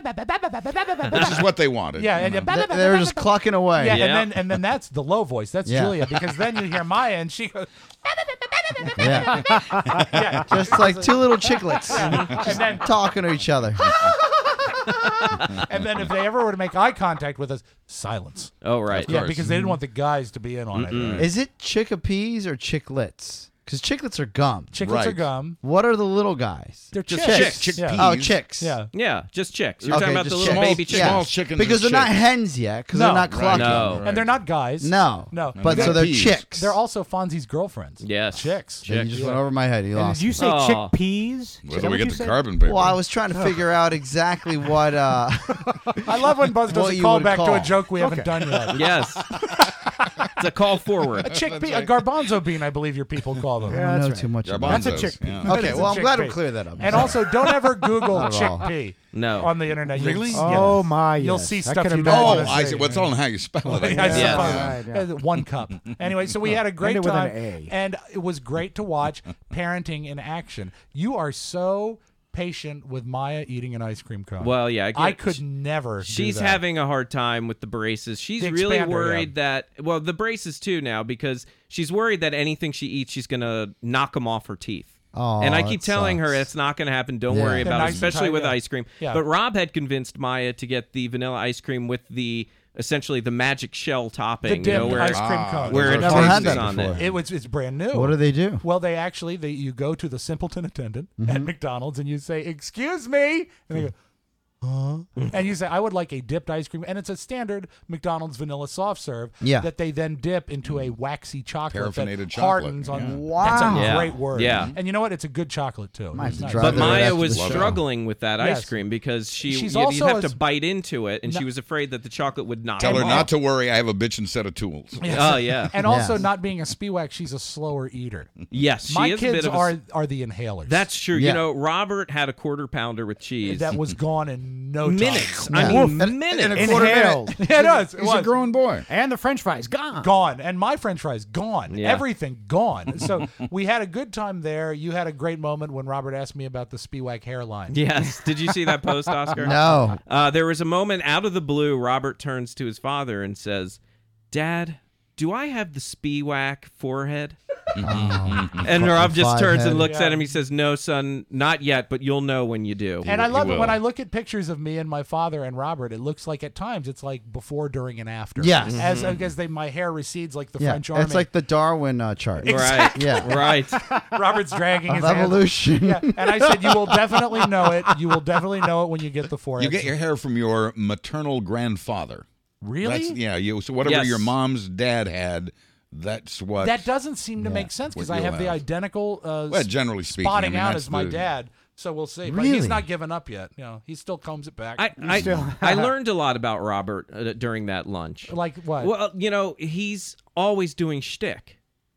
This is what they wanted. yeah. And you know. They, they were just clucking away. Yeah, Yeah. and then and then that's the low voice. That's Yeah. Julia, because then you hear Maya and she goes, Yeah. yeah, Just like two little chiclets and then talking to each other. and then if they ever were to make eye contact with us, silence. Oh, right. Yeah, course. because they didn't want the guys to be in on it. Is it chickapees or chiclets? Because chiclets are gum. Chiclets Right. are gum. What are the little guys? They're Just chicks. chicks. Yeah. Chickpeas. Oh, chicks. Yeah. Yeah, just chicks. You're Okay, talking about the just little chicks. baby chickens. Small chickens Because are they're not chicks. hens yet. Because No. they're not clucking. No. And they're not guys. No. No. But They're- so they're peas. chicks. they're also Fonzie's girlfriends. Yes. Chicks. You just went over my head. You And lost. did you say Oh. chickpeas? Is Where that do we what get you the said? carbon paper? Well, I was trying to figure out exactly what. Uh, I love when Buzz does What a you call would back to call. a joke we haven't done yet. Yes. It's a call forward. A chickpea, a garbanzo bean, I believe your people call them. I Yeah, don't know that's too right. much about That's a Garbanzos, chickpea. yeah. That Okay, is a well, I'm glad we chickpea. cleared that up. And also, don't ever Google Not at all. chickpea No. on the internet. You'll- Really? yeah. Oh my! You'll yes. see I stuff can you don't imagine. wanna Oh, see. I see. What's on how you spell it? I I guess. Yes. suppose. Right, yeah. Uh, One cup. Anyway, so we had a great Ended with an time, A. and it was great to watch parenting in action. You are so patient with Maya eating an ice cream cone. Well, yeah. I, get- I could never. do She's that. having a hard time with the braces. She's The really expander, worried that, well, the braces too now, because she's worried that anything she eats, she's going to knock them off her teeth. Oh, and I keep that telling her sucks. it's not going to happen. Don't Yeah. worry They're about nice it, and especially tight, with yeah. ice cream. Yeah. But Rob had convinced Maya to get the vanilla ice cream with the essentially the magic shell topping. the you dip know, where ice cream cone. where I've it never had focuses that on before. it. It was it's brand new. What do they do? Well, they actually they you go to the simpleton attendant at McDonald's and you say, "Excuse me," and they go, "Huh?" And you say, "I would like a dipped ice cream," and it's a standard McDonald's vanilla soft serve. Yeah. That they then dip into a waxy chocolate that Paraffinated chocolate, hardens on. yeah. That's a Wow. great word. Yeah. And you know what? It's a good chocolate too. Might have It's to nice. try But that right Maya after was the show. struggling with that Yes. ice cream because she She's you'd, you'd also have a- to bite into it, and she No. was afraid that the chocolate would knock Tell her her off. not to worry. I have a bitchin' set of tools. Oh yeah. And also, Yes. not being a Spiewak, she's a slower eater. Yes, she My is a kids bit of a, are are the inhalers. That's true. Yeah. You know, Robert had a quarter pounder with cheese. that was gone in no time. minutes. Yeah. I mean, Woof. minutes. In a quarter Inhaled. minute. Yeah, it does. It He's a was. grown boy. And the French fries gone. Gone, and my French fries gone. Yeah. Everything gone. So we had a good time there. You had a great moment when Robert asked me about the Spiewak hairline. Yes. Did you see that post, Oscar? No. Uh, there was a moment out of the blue. Robert turns to his father and says, "Dad, do I have the Spiewak forehead?" And Rob just Five turns head. and looks Yeah. at him. He says, "No, son, not yet, but you'll know when you do." And I He love it will. when I look at pictures of me and my father and Robert. It looks like at times it's like before, during, and after. Yes. as as they my hair recedes like the Yeah, French army. it's like the Darwin uh, chart. Right. Yeah. Right. Robert's dragging Of his hands. evolution. Yeah, and I said you will definitely know it. You will definitely know it when you get the forehead. You get your hair from your maternal grandfather. really? That's, yeah, you. So whatever Yes. your mom's dad had, that's what. That doesn't seem to make sense because What I you'll have the have. identical uh, Well, generally speaking, spotting I mean, out that's as my the- dad. So we'll see. But he's Really? not given up yet. You know, he still combs it back. I I, I learned a lot about Robert uh, during that lunch. like what? Well, you know, he's always doing shtick.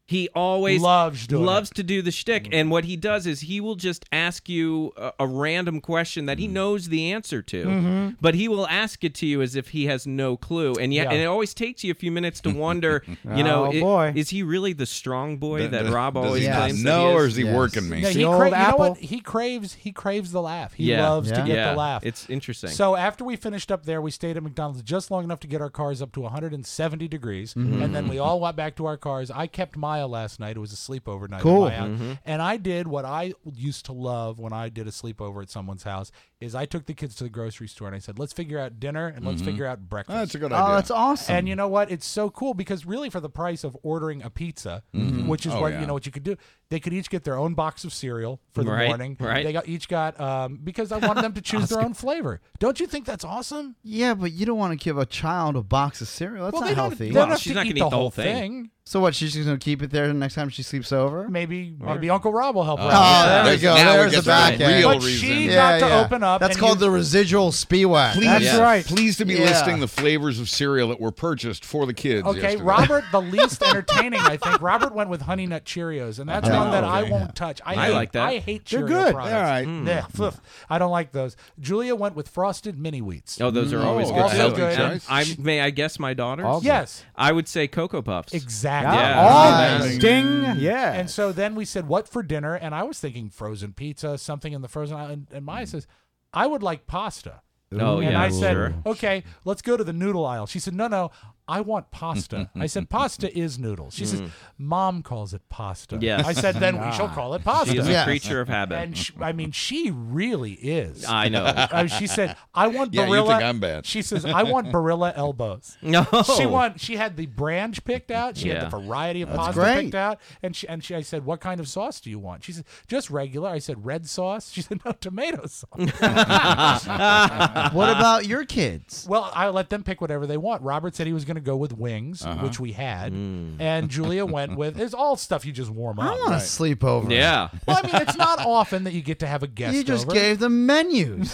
He always Loves doing loves to do the shtick, and what he does is he will just ask you a, a random question that he knows the answer to, but he will ask it to you as if he has no clue, and yet, Yeah. and it always takes you a few minutes to wonder, you know, Oh, i- boy. is he really the strong boy D- that d- Rob does always he claims know, that he or is? is he Yes. working me? No, he The old cra- you know apple. what? He craves he craves the laugh. He Yeah. loves to Yeah. get yeah, the laugh. it's interesting. So after we finished up there, we stayed at McDonald's just long enough to get our cars up to one hundred seventy degrees, and then we all went back to our cars. I kept Maya last night. It was a sleepover night. at Cool. my house. And I did what I used to love when I did a sleepover at someone's house. Is I took the kids to the grocery store and I said, let's figure out dinner and let's figure out breakfast. Oh, that's a good idea. Oh, that's awesome. And you know what? It's so cool because really, for the price of ordering a pizza, which is Oh, what yeah. you know what you could do, they could each get their own box of cereal for the Right, morning. right. They got each got um, because I wanted them to choose their own flavor. Don't you think that's awesome? yeah, but you don't want to give a child a box of cereal. That's well, not they healthy. Don't, they Well, don't have she's to not eat gonna the eat the whole whole thing. thing. So what? She's just gonna keep it there the next time she sleeps over. Maybe maybe Uncle Rob will help her Oh, out. there we There's- go. now we There's get the the back end. real But reason. she Yeah, got to yeah. open up. That's and called you- the residual speewack. Please, That's Yeah. right. pleased to be Yeah. listing the flavors of cereal that were purchased for the kids. Okay, yesterday. Robert, the least entertaining, I think. Robert went with Honey Nut Cheerios, and that's Oh, one that I okay. won't touch. I, I hate, like that. I hate They're Cheerio good. products. All right. Yeah, pff, I don't like those. Julia went with Frosted Mini Wheats. Oh, those are Mm. always Oh, good. also too. good. And I may I guess my daughters? All good. Yes, I would say Cocoa Puffs. exactly. Yeah. Oh, Nice. ding. Yeah. And so then we said, what for dinner? And I was thinking frozen pizza, something in the frozen aisle. And, and Maya says, I would like pasta. Oh, and yeah, I said, sure. okay, let's go to the noodle aisle. She said, no, no, I want pasta. I said, pasta is noodles. She says, Mom calls it pasta. Yes. I said, then we shall call it pasta. She is a Yes. creature of habit. And she, I mean, she really is. I know. Uh, she said, "I want Yeah, you Barilla." think I'm bad. She says, "I want Barilla elbows." No. She want. She had the brand picked out. She Yeah. had the variety of That's pasta great. picked out. And she and she. I said, "What kind of sauce do you want?" She said, "Just regular." I said, "Red sauce." She said, "No, tomato sauce." What about your kids? Well, I let them pick whatever they want. Robert said he was going to go with wings, Uh-huh. which we had, Mm. and Julia went with. It's all stuff you just warm I up. want to sleep over. Yeah. Well, I mean, it's not often that you get to have a guest You just over. gave them menus.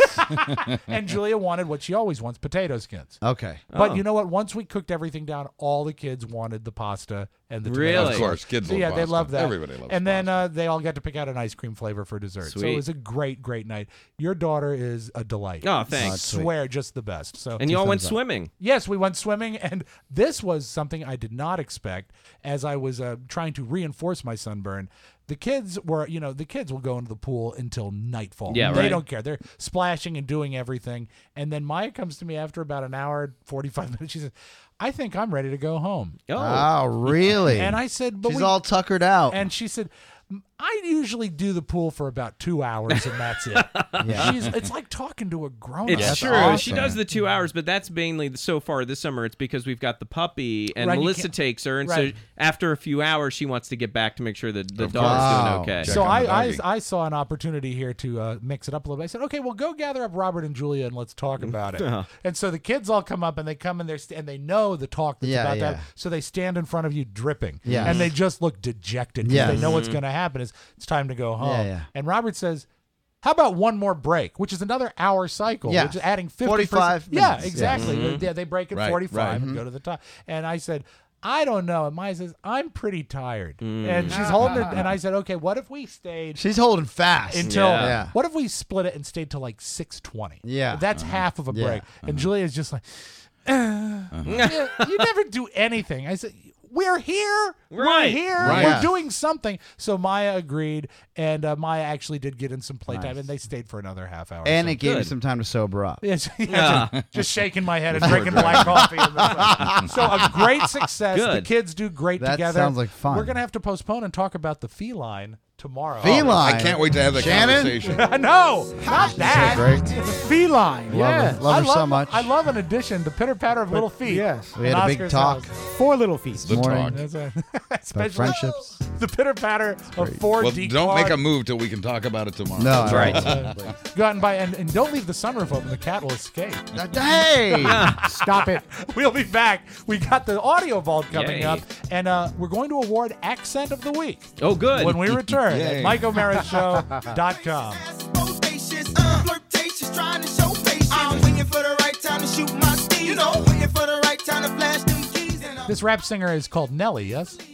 And Julia wanted what she always wants: potato skins. Okay. But Oh. you know what? Once we cooked everything down, all the kids wanted the pasta and the Really? tomato Of sauce. course, kids So, love yeah, they pasta. love that. Everybody loves And then pasta. uh, they all got to pick out an ice cream flavor for dessert. So Sweet. it was a great, great night. Your daughter is a delight. Oh, I thanks. swear, just the best. So And you all went thumbs up. swimming. yes, we went swimming, and this was something I did not expect as I was uh, trying to reinforce my sunburn. The kids were, you know, the kids will go into the pool until nightfall. Yeah, They right. don't care. They're splashing and doing everything. And then Maya comes to me after about an hour, forty-five minutes. She says, I think I'm ready to go home. Oh. Oh, really? And I said, but She's we, all tuckered out. and she said, I usually do the pool for about two hours and that's it. Yeah. She's, it's like talking to a grown up. It's That's true. awesome. She does the two hours, but that's mainly so far this summer. It's because we've got the puppy, and Right, you Melissa can't- takes her, and right. so after a few hours, she wants to get back to make sure that the Of dog's course. doing okay. Check So on I, the I, doggy. I saw an opportunity here to uh, mix it up a little bit. I said, okay, well, go gather up Robert and Julia and let's talk about it. Uh-huh. And so the kids all come up and they come and they're st- and they know the talk that's Yeah, about yeah. that. So they stand in front of you dripping. Yes. And they just look dejected because Yes. they know what's going to happen. Is it's time to go home. Yeah, yeah. And Robert says, how about one more break, which is another hour cycle, Yeah. which is adding fifty forty-five Yeah, minutes. exactly. Mm-hmm. Yeah, they break at Right, forty-five right. and go to the top. And I said, I don't know. And Maya says, I'm pretty tired. Mm. And she's holding it. And I said, okay, what if we stayed She's holding fast. until Yeah. Yeah. what if we split it and stayed till like six twenty? Yeah. That's half of a Yeah. break. And Julia's just like, "Uh, yeah, you never do anything. I said, we're here. We're Right. here. Right. We're Yeah. doing something. So Maya agreed, and uh, Maya actually did get in some playtime, Nice. and they stayed for another half hour. And so. it gave you Good. some time to sober up. Yes, yeah, just, just shaking my head and drinking black coffee. in the- so a great success. The Good. kids do great That together. sounds like fun. We're gonna have to postpone and talk about the feline tomorrow. Feline. I can't wait to have that Shannon? conversation. no, not that. Great. Feline. Love Yeah. her, love I her love, so much. I love an addition, the pitter patter of little feet. yes. We had in a big Oscar's talk. house. Four little feet. The Morning. talk. That's right. About Especially friendships. the pitter patter of four Well, D. don't make a move till we can talk about it tomorrow. No, That's right. Go out and buy, and, and don't leave the sunroof open. The cat will escape. Hey! Stop it. We'll be back. We got the audio vault coming Yay. up, and uh, we're going to award Accent of the Week Oh, good. when we return at Yay. Mike O'Mara Show dot com. Flirtatious, uh, flirtatious, trying to show patience. I'm waiting for the right time to shoot my steam. You know, waiting for the right time to flash them keys. And I'm This rap singer is called Nelly, yes?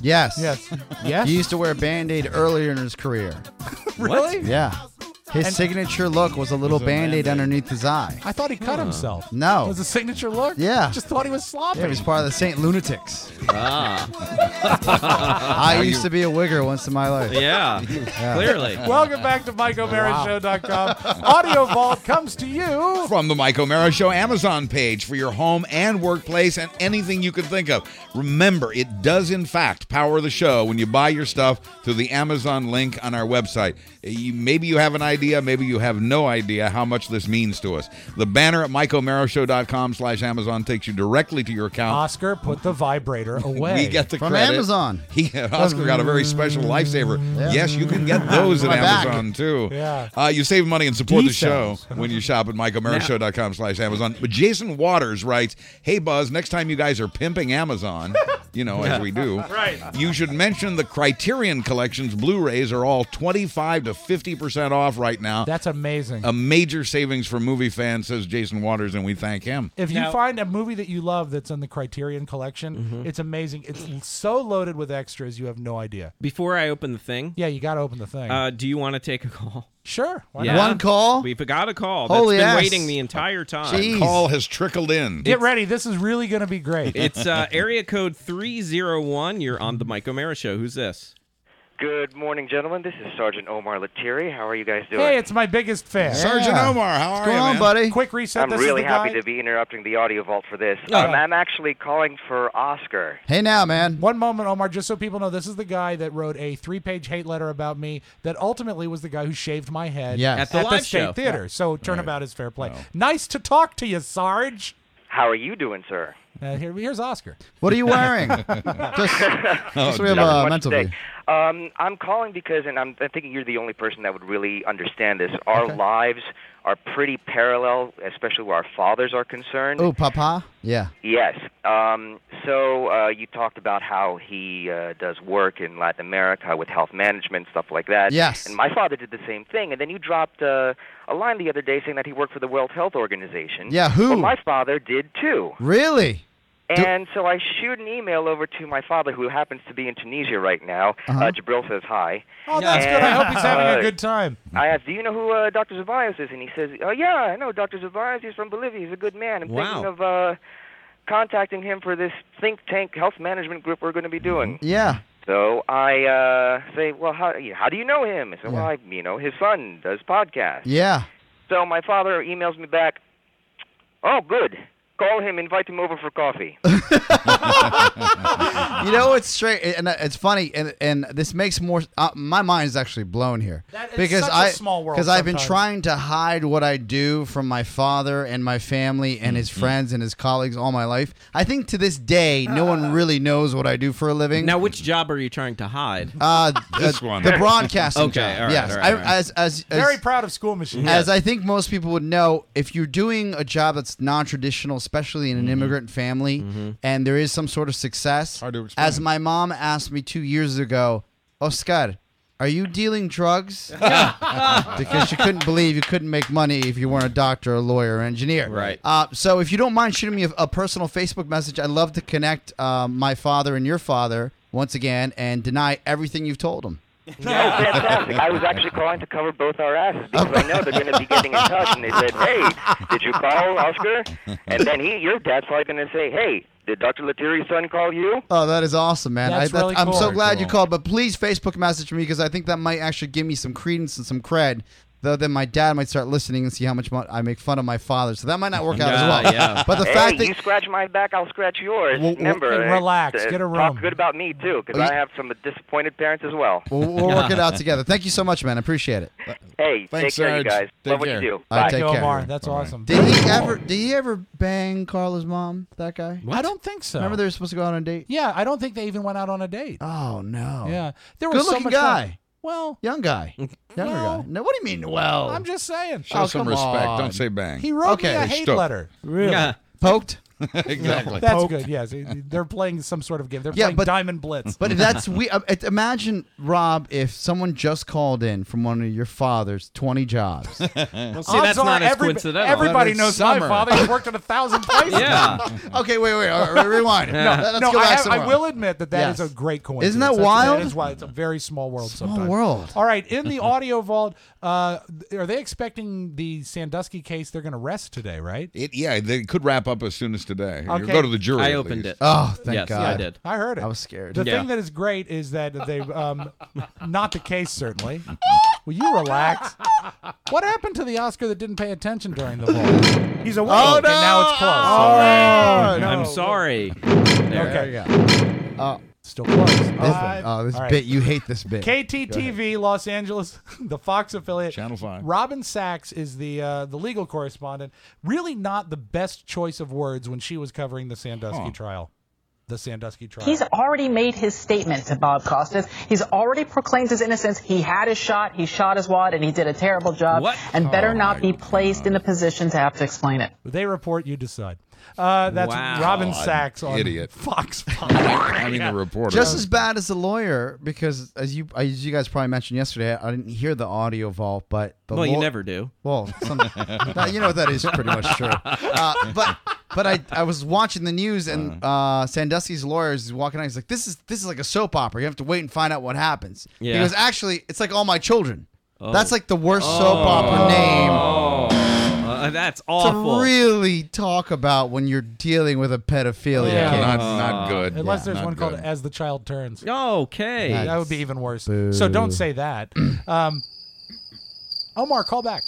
Yes. Yes. Yes. He used to wear a Band-Aid earlier in his career. Really? Yeah. His And- signature look was a little Was a Band-Aid Band-Aid. underneath his eye. I thought he cut himself. No. Was a signature look? Yeah. Just thought he was sloppy. Yeah, he was part of the Saint Lunatics. Ah. I used to be a wigger once in my life. Yeah. Clearly. Welcome back to Mike O'Mara Show dot com. Audio Vault comes to you. From the Mike O'Mara Show Amazon page for your home and workplace and anything you can think of. Remember, it does in fact power the show when you buy your stuff through the Amazon link on our website. You, maybe you have an idea, maybe you have no idea how much this means to us. The banner at Mike O'Mara Show dot com slash Amazon takes you directly to your account. Oscar, put the vibrator away. We get the From credit. Amazon. He, Oscar got a very special lifesaver. Yeah. Yes, you can get those at My back. Amazon too. Yeah. Uh, you save money and support the show D-cells. when you shop at Mike O'Mara Show dot com slash Amazon. But Jason Waters writes, "Hey Buzz, next time you guys are pimping Amazon, you know, as we do, Right. you should mention the Criterion Collection's Blu-rays are all twenty-five to fifty percent off right now. That's amazing. A major savings for movie fans," says Jason Waters, and we thank him. If you Now- find a movie that you love that's in the Criterion Collection, Mm-hmm. it's amazing. It's so loaded with extras, you have no idea. Before I open the thing, Yeah, you got to open the thing. uh, do you want to take a call? sure. Why Yeah. not? One call? We've got a call Holy that's been ass. waiting the entire time. Jeez. Call has trickled in. Get ready. This is really going to be great. It's uh, area code three oh one. You're on the Mike O'Mara Show. Who's this? Good morning, gentlemen. This is Sergeant Omar Lettieri. How are you guys doing? Hey, it's my biggest fan. Sergeant Yeah. Omar, how What's are going you, on, man? buddy? Quick reset. I'm this really is the happy guy. to be interrupting the audio vault for this. Oh. Um, I'm actually calling for Oscar. Hey now, man. One moment, Omar, just so people know, this is the guy that wrote a three-page hate letter about me that ultimately was the guy who shaved my head Yes. At the live State show. Theater. So turnabout is fair play. Nice to talk to you, Sarge. How are you doing, sir? Uh, here, here's Oscar. What are you wearing? just, just so we have Nothing a much mental today. view. Um, I'm calling because, and I'm, I'm thinking you're the only person that would really understand this. Our lives are pretty parallel, especially where our fathers are concerned. Oh, Papa? Yeah. Yes. Um, so uh, you talked about how he uh, does work in Latin America with health management, stuff like that. Yes. And my father did the same thing. And then you dropped uh, a line the other day saying that he worked for the World Health Organization. Yeah, who? Well, my father did too. Really? Do- And so I shoot an email over to my father, who happens to be in Tunisia right now. Uh-huh. Uh, Jabril says hi. Oh, that's good. I hope he's having Uh, a good time. I asked, do you know who uh, Doctor Zavias is? And he says, oh, yeah, I know Doctor Zavias. He's from Bolivia. He's a good man. I'm Wow. thinking of uh, contacting him for this think tank health management group we're going to be doing. Yeah. So I uh, say, well, how, you know, how do you know him? I said, well, Yeah. I, you know, his son does podcasts. Yeah. So my father emails me back, oh, good. Call him, invite him over for coffee. You know, it's straight, and uh, it's funny, and and this makes more. Uh, my mind is actually blown here That is because such a I small world because I've been sometimes. trying to hide what I do from my father and my family and his friends and his colleagues all my life. I think to this day, no one really knows what I do for a living. Now, which job are you trying to hide? uh, This uh, one. the broadcasting Okay, job. all right, yes, all right, I, all right. as as, as Very proud of School Machine. As I think most people would know, if you're doing a job that's non-traditional, especially in an immigrant family, and there is some sort of success, Hard to explain. as my mom asked me two years ago, Oscar, are you dealing drugs? Because she couldn't believe you couldn't make money if you weren't a doctor, a lawyer, or engineer. Right. Uh, so if you don't mind shooting me a, a personal Facebook message, I'd love to connect uh, my father and your father once again and deny everything you've told him. Oh, fantastic. I was actually calling to cover both our asses because I know they're going to be getting in touch. And they said, hey, did you call Oscar? And then he, your dad's probably going to say, hey, did Doctor Lettieri's son call you? Oh, that is awesome, man. That's I, really I'm cool. so Very glad you cool. called, but please Facebook message me because I think that might actually give me some credence and some cred. Though then my dad might start listening and see how much mo- I make fun of my father, so that might not work out as Yeah, well. yeah. But the Hey, fact that you scratch my back, I'll scratch yours. Well, Remember, well, relax, uh, get a room. Talk good about me, too, because Oh, you- I have some disappointed parents as well. we'll, we'll work it out together. Thank you so much, man. I appreciate it. Hey, Thanks, take care, you Sarge. guys. Take Love what care. you do. All right, Bye. take Thank you, care. Omar. That's awesome. Did he ever? Did he ever bang Carla's mom? That guy? I don't think so. Remember they were supposed to go out on a date? Yeah, I don't think they even went out on a date. Oh no. Yeah, there was so Good-looking much guy. fun. Well, Young guy. Younger Well, guy. No, what do you mean? Well, I'm just saying. Show Oh, some come respect. on. Don't say bang. He wrote Okay. me a Hey, hate stop. letter. Really? Yeah. poked. Exactly. That's Poke. good. Yes, they're playing some sort of game. They're Yeah, playing but- Diamond Blitz. But that's we. Uh, it- imagine, Rob, if someone just called in from one of your father's twenty jobs. Well, see, Odds that's are not as every- coincidental. Everybody It's knows summer. my father. He's worked in a thousand places. Yeah. Okay, wait, wait. all right, rewind. No, Let's no go I, back have, some I more. will admit that that is Yes. a great coincidence. Isn't that That's- wild? That is why it's a very small world sometimes. world. All right, in the audio vault, uh, are they expecting the Sandusky case they're going to rest today, right? It, yeah, they could wrap up as soon as today. Or Okay. go to the jury. I at opened least. it. Oh, thank yes, God. I did. I heard it. I was scared. The Yeah. thing that is great is that they, um, not the case, certainly. Will you relax? What happened to the Oscar that didn't pay attention during the vote? He's a Oh, okay, now it's close. Oh, no. I'm sorry. Okay. Oh, Still close. this, Uh, oh, this all right. bit. You hate this bit. K T T V Los Angeles, the Fox affiliate. Channel five. Robin Sachs is the uh, the legal correspondent. Really not the best choice of words when she was covering the Sandusky Huh. trial. The Sandusky trial. He's already made his statement to Bob Costas. He's already proclaimed his innocence. He had his shot. He shot his wad, and he did a terrible job. What? And better Oh, not my be placed in the position to have to explain it. They report, you decide. Uh, that's Wow. Robin Sachs on Idiot. Fox five. I mean, the reporter. Just as bad as a lawyer, because as you as you guys probably mentioned yesterday, I didn't hear the audio vault, but the Well, you law- never do. Well, some, no, you know what that is pretty much true. Uh, but but I, I was watching the news and uh, Sandusky's lawyer is walking out. He's like, "This is this is like a soap opera. You have to wait and find out what happens." Yeah. He goes, "Actually, it's like All My Children. Oh. That's like the worst soap opera name Oh, uh, that's awful. to really talk about when you're dealing with a pedophilia Yeah. case." not, not good. Unless Yeah, there's not one called good. As the Child Turns. Okay. That would be even worse. So don't say that. Um, Omar, call back.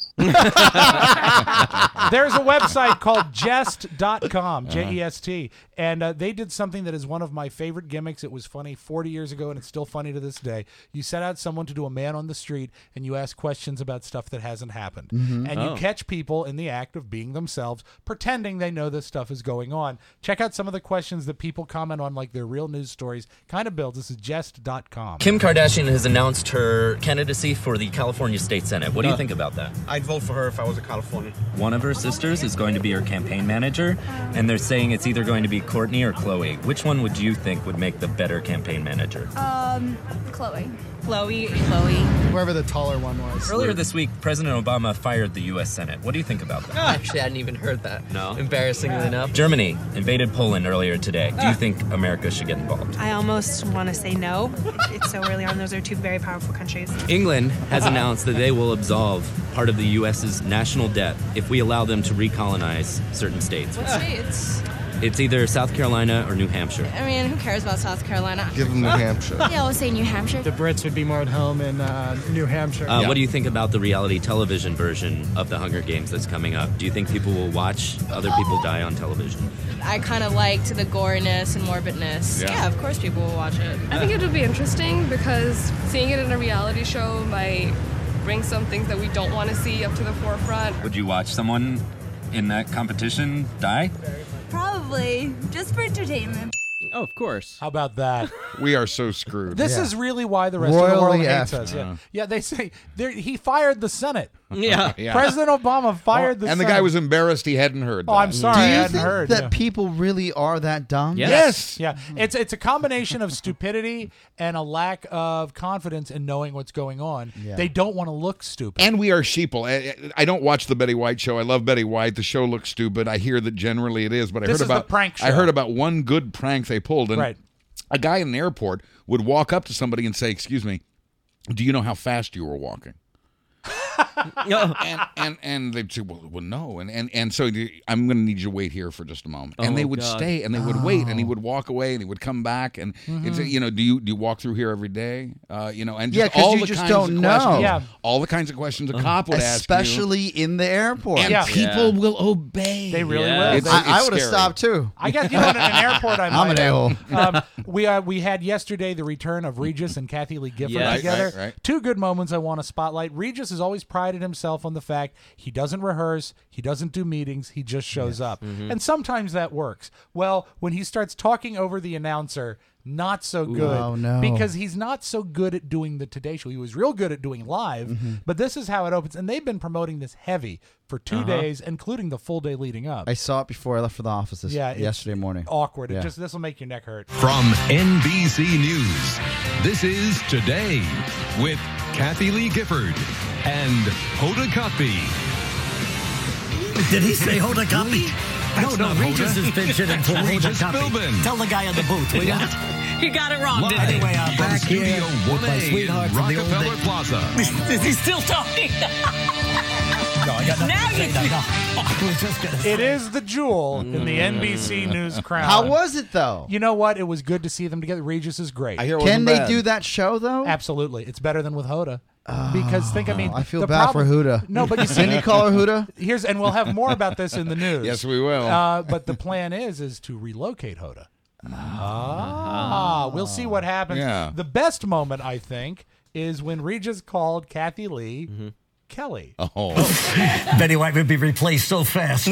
There's a website called jest dot com, J E S T, and uh, they did something that is one of my favorite gimmicks. It was funny forty years ago, and it's still funny to this day. You set out someone to do a man on the street, and you ask questions about stuff that hasn't happened. And you Oh. catch people in the act of being themselves, pretending they know this stuff is going on. Check out some of the questions that people comment on like they're real news stories. Kind of builds. This is jest dot com. Kim Kardashian has announced her candidacy for the California State Senate. What do you think about that? I'd vote for her if I was a Californian. One of her sisters is going to be her campaign manager, and they're saying it's either going to be Courtney or Chloe. Which one would you think would make the better campaign manager? Um, Chloe. Chloe. Chloe. Whoever the taller one was. Earlier this week, President Obama fired the U S Senate. What do you think about that? Actually, I hadn't even heard that. No? Embarrassingly enough. Germany invaded Poland earlier today. Do you think America should get involved? I almost want to say no. It's so early on. Those are two very powerful countries. England has announced that they will absolve part of the U S's national debt if we allow them to recolonize certain states. What states? It's either South Carolina or New Hampshire. I mean, who cares about South Carolina? Give them New Hampshire. Yeah, we'll say New Hampshire. The Brits would be more at home in uh, New Hampshire. Uh, What do you think about the reality television version of the Hunger Games that's coming up? Do you think people will watch other people die on television? I kind of liked the goriness and morbidness. Yeah. Yeah. Of course people will watch it. I think it would be interesting because seeing it in a reality show might bring some things that we don't want to see up to the forefront. Would you watch someone in that competition die? Probably, just for entertainment. Oh, of course. How about that? We are so screwed. This is really why the rest of the world Royally hates effed. us. Yeah, Uh. yeah. They say there- he fired the Senate. Yeah. Yeah. President Obama fired the And the Senate. guy was embarrassed he hadn't heard that. Oh, I'm sorry, Do I you hadn't think heard. that yeah. people really are that dumb? Yes. Yeah, it's it's a combination of stupidity and a lack of confidence in knowing what's going on. Yeah. They don't want to look stupid. And we are sheeple. I, I don't watch the Betty White show. I love Betty White. The show looks stupid. I hear that generally it is, but I This heard is the about prank I show. heard about one good prank they pulled, and Right. a guy in an airport would walk up to somebody and say, "Excuse me, do you know how fast you were walking?" and and and they'd say, well, well no, and and and so the- I'm going to need you to wait here for just a moment. And Oh, they would God. stay, and they would wait, and he would walk away, and he would come back, and it's, you know, do you do you walk through here every day? Uh, you know, and just Yeah, 'cause all you the just kinds don't of know. questions, Yeah. all the kinds of questions a cop would ask you. Especially in the airport. And Yeah. people Yeah. will obey. They really Yeah. will. It's- They- I, I would have scary. stopped too. I guess you know in an airport I I'm might an have. a-hole. Um, we uh, we had yesterday the return of Regis and Kathy Lee Gifford Yes. Right, together. right, right. Two good moments I want to spotlight. Regis has always prided himself on the fact he doesn't rehearse, he doesn't do meetings, he just shows up. And sometimes that works. Well, when he starts talking over the announcer, not so good. Oh, no. Because he's not so good at doing the Today Show. He was real good at doing live, Mm-hmm. but this is how it opens. And they've been promoting this heavy for two Uh-huh. days, including the full day leading up. I saw it before I left for the office this, Yeah, it's yesterday morning. Awkward. Yeah. It just this will make your neck hurt. From N B C News, this is Today with Kathy Lee Gifford and Hoda Kotb. Did he say Hoda Kotb? No, That's no, not Regis Hoda. has been shitting for Hoda Regis Kotb. Philbin. Tell the guy in the booth, will you? He got it wrong, Live didn't he? Anyway, I'm back Studio here with my one A sweetheart in from the old Rockefeller days. Plaza. Is he still talking? No, I got nothing Now to say. you- No, no. I was just gonna say. It is the jewel in the N B C News crown. How was it though? You know what? It was good to see them together. Regis is great. I hear it Can wasn't they bad. do that show though? Absolutely. It's better than with Hoda. Because think, I mean, I feel the bad problem- for Huda. No, but you see, Didn't he call her Huda? Here's, and we'll have more about this in the news. Yes, we will. Uh, but the plan is, is to relocate Hoda. Ah, we'll see what happens. Yeah. The best moment, I think, is when Regis called Kathy Lee Kelly. Oh. Betty White would be replaced so fast.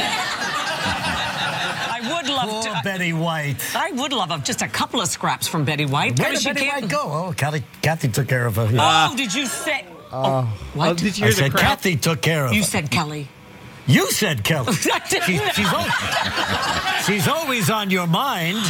I would love Poor to. Betty White. I would love a, just a couple of scraps from Betty White. Where Because did she Betty can't- White go? Oh, Kathy, Kathy took care of her. Oh, did you say? Oh, what? Oh, did you I hear the said crowd? Kathy took care of You her. said Kelly. You said Kelly. I didn't She- know. she's, always, she's always on your mind.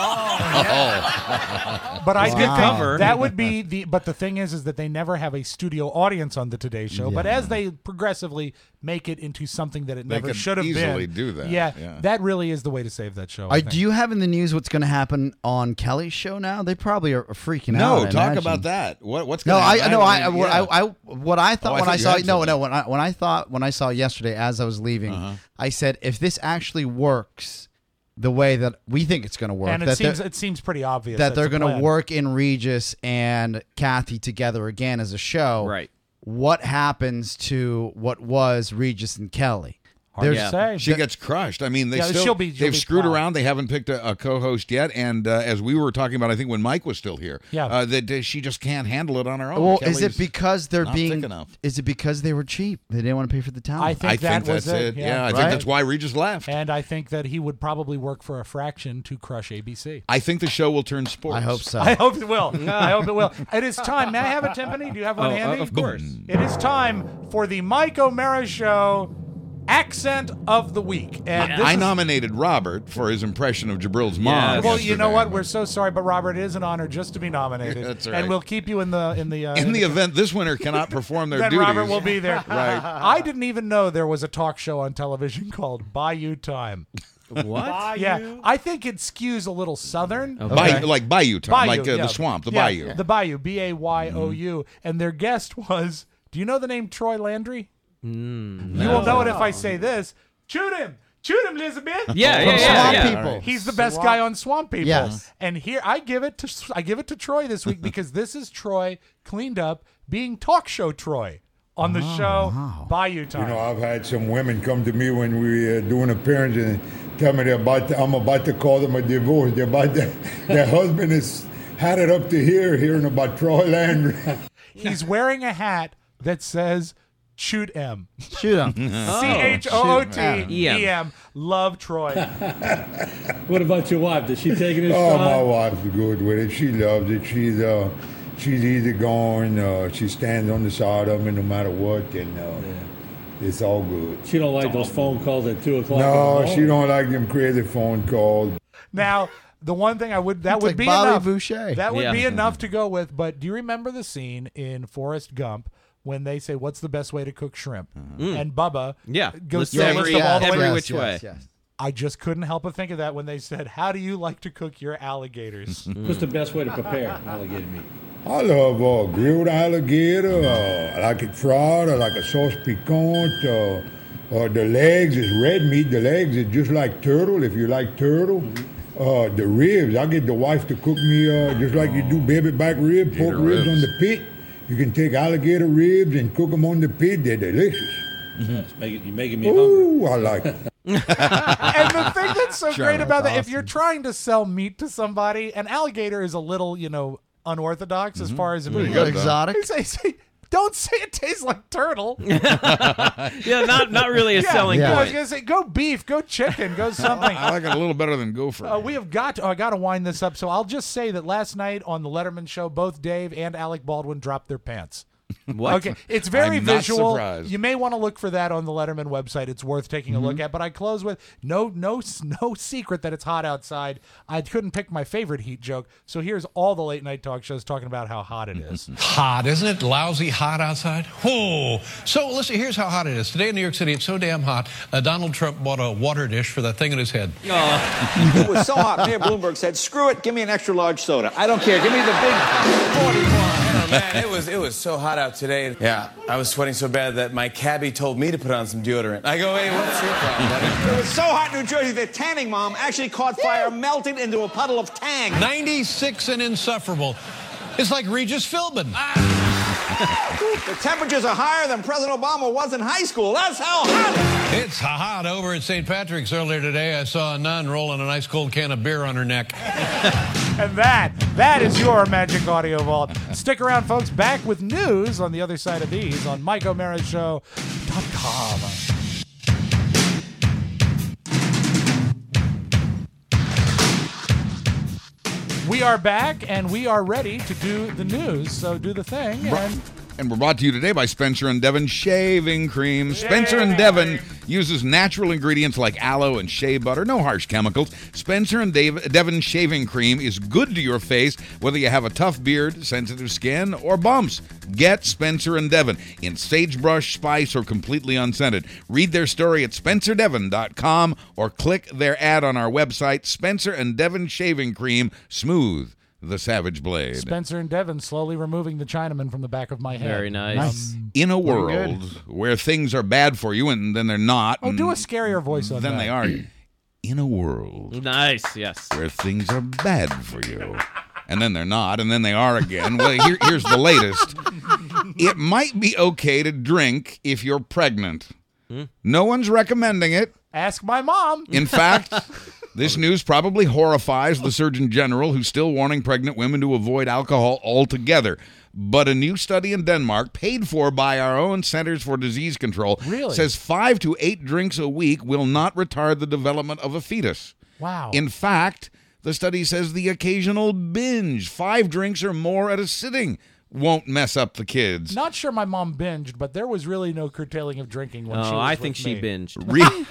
But I Wow. did cover. think that would be the. But the thing is, is that they never have a studio audience on the Today Show. But Yeah. as they progressively make it into something that it They never could should have been, easily do that. Yeah, Yeah. that really is the way to save that show. I Are, think. do you have in the news what's going to happen on Kelly's show now? They probably are freaking out. No, I talk imagine. about that. What what's No, going I happen? no, I, haven't- what yeah. I, I what I thought Oh, I when thought I you saw had no something. no when I when I thought when I saw yesterday as I was leaving, Uh-huh. I said if this actually works the way that we think it's going to work, and it that seems they're- it seems pretty obvious that that's they're the going to plan. work in Regis and Kathy together again as a show. Right. What happens to what was Regis and Kelly? Hard There's- to say. She gets crushed. I mean, they Yeah, still she'll be- she'll they've be screwed plowed. around. They haven't picked a, a co-host yet. And uh, as we were talking about, I think when Mike was still here, Yeah. uh, that uh, she just can't handle it on her own. Well, Kelly's is it because they're not being? thick enough. Is it because they were cheap? They didn't want to pay for the talent. I think I that think was that's it. it. Yeah, I Right? think that's why Regis left. And I think that he would probably work for a fraction to crush A B C. I think the show will turn sports. I hope so. I hope it will. I hope it will. It is time. May I have a timpani? Do you have one Oh, handy? of course. It is time for the Mike O'Mara Show accent of the week. And this I is- nominated Robert for his impression of Jabril's Yeah. mom. Well, you know yesterday. what? We're so sorry, but Robert, it is an honor just to be nominated. That's right. And we'll keep you in the in the uh, In the event this winner cannot perform their then duties, Robert will be there. Right. I didn't even know there was a talk show on television called Bayou Time. What? Yeah, I think it skews a little southern. Okay. Bayou, like Bayou time, Bayou, like uh, yeah. the swamp, the Yeah, Bayou. The Bayou, B A Y O U. And their guest was, do you know the name Troy Landry? Mm, You will know it if I say this. Shoot him! Shoot him, Elizabeth! Yeah, From yeah, yeah, Swamp yeah. People. He's the best guy on Swamp People. Yes. And here I give it to I give it to Troy this week because this is Troy cleaned up being talk show Troy on the show Bayou Time. You know, I've had some women come to me when we uh, do an appearance and tell me they're about to, I'm about to call them a divorce. They're about to, their husband has had it up to here, hearing about Troy Landry. He's wearing a hat that says Shoot M. Shoot him. C H O O T E M. Love Troy. What about your wife? Does she take it in Oh, stride? my wife's good with it. She loves it. She's uh, she's easygoing. Uh, she stands on the side of me no matter what, and uh, it's all good. She don't like those phone calls at two o'clock. in the No, morning. she don't like them crazy phone calls. Now, the one thing I would that It's would like be Bobby enough. Boucher. That would Yeah. be enough to go with. But do you remember the scene in Forrest Gump when they say, "What's the best way to cook shrimp?" Mm. And Bubba Yeah. goes List through a every- list of all the every ways- which way. yes. I just couldn't help but think of that when they said, "How do you like to cook your alligators?" What's the best way to prepare alligator meat? I love uh, grilled alligator. Uh, I like it fried. I like a sauce piquant. Uh, uh, the legs is red meat. The legs is just like turtle, if you like turtle. Uh, the ribs, I get the wife to cook me uh, just like you do baby back rib, pork Gator ribs on ribs. the pit. You can take alligator ribs and cook them on the pit. They're delicious. It's making, you're making me hungry. Ooh, I like it. And the thing that's so Sure, great that's about that, if awesome. you're trying to sell meat to somebody, an alligator is a little, you know, unorthodox as far as Pretty meat. good, though. Exotic. They say, say, Don't say it tastes like turtle. Yeah, not not really a Yeah, selling yeah. I was point. gonna say go beef, go chicken, go something. I like it a little better than gopher. Uh, we have got to, oh, I got to wind this up. So I'll just say that last night on the Letterman show, both Dave and Alec Baldwin dropped their pants. What? Okay, it's very I'm not visual. surprised. You may want to look for that on the Letterman website. It's worth taking a look Mm-hmm. at. But I close with no, no, no secret that it's hot outside. I couldn't pick my favorite heat joke. So here's all the late night talk shows talking about how hot it is. Hot, isn't it? Lousy hot outside. Oh, so listen. Here's how hot it is today in New York City. It's so damn hot. Uh, Donald Trump bought a water dish for that thing in his head. It was so hot, Mayor Bloomberg said, screw it, give me an extra large soda. I don't care, give me the big forty-one. Oh, man, it was, it was so hot out today. Yeah, I was sweating so bad that my cabbie told me to put on some deodorant. I go, hey, what's your problem, buddy? It was so hot in New Jersey that Tanning Mom actually caught fire, melted into a puddle of Tang. ninety-six and insufferable. It's like Regis Philbin. The temperatures are higher than President Obama was in high school. That's how hot. It's hot over at Saint Patrick's earlier today. I saw a nun rolling a nice cold can of beer on her neck. And that, that is your Magic Audio Vault. Stick around, folks. Back with news on the other side of these on Mike O'Mara Show dot com. We are back, and we are ready to do the news. So do the thing. And And we're brought to you today by Spencer and Devon Shaving Cream. Spencer and Devon uses natural ingredients like aloe and shea butter, no harsh chemicals. Spencer and Dave, Devon Shaving Cream is good to your face, whether you have a tough beard, sensitive skin, or bumps. Get Spencer and Devon in sagebrush, spice, or completely unscented. Read their story at spencer devon dot com or click their ad on our website, Spencer and Devon Shaving Cream. Smooth the Savage Blade. Spencer and Devon slowly removing the Chinaman from the back of my head. Very nice. Um, In a Very world good. where things are bad for you and then they're not. Oh, and do a scarier voice on then that. they are. In a world Nice, yes. where things are bad for you and then they're not and then they are again. Well, here, here's the latest. It might be okay to drink if you're pregnant. Hmm? No one's recommending it. Ask my mom. In fact, this news probably horrifies the Surgeon General, who's still warning pregnant women to avoid alcohol altogether. But a new study in Denmark, paid for by our own Centers for Disease Control, Really? says five to eight drinks a week will not retard the development of a fetus. Wow. In fact, the study says the occasional binge, five drinks or more at a sitting, won't mess up the kids. Not sure my mom binged, but there was really no curtailing of drinking when Oh, she was I with think she me. binged. Re-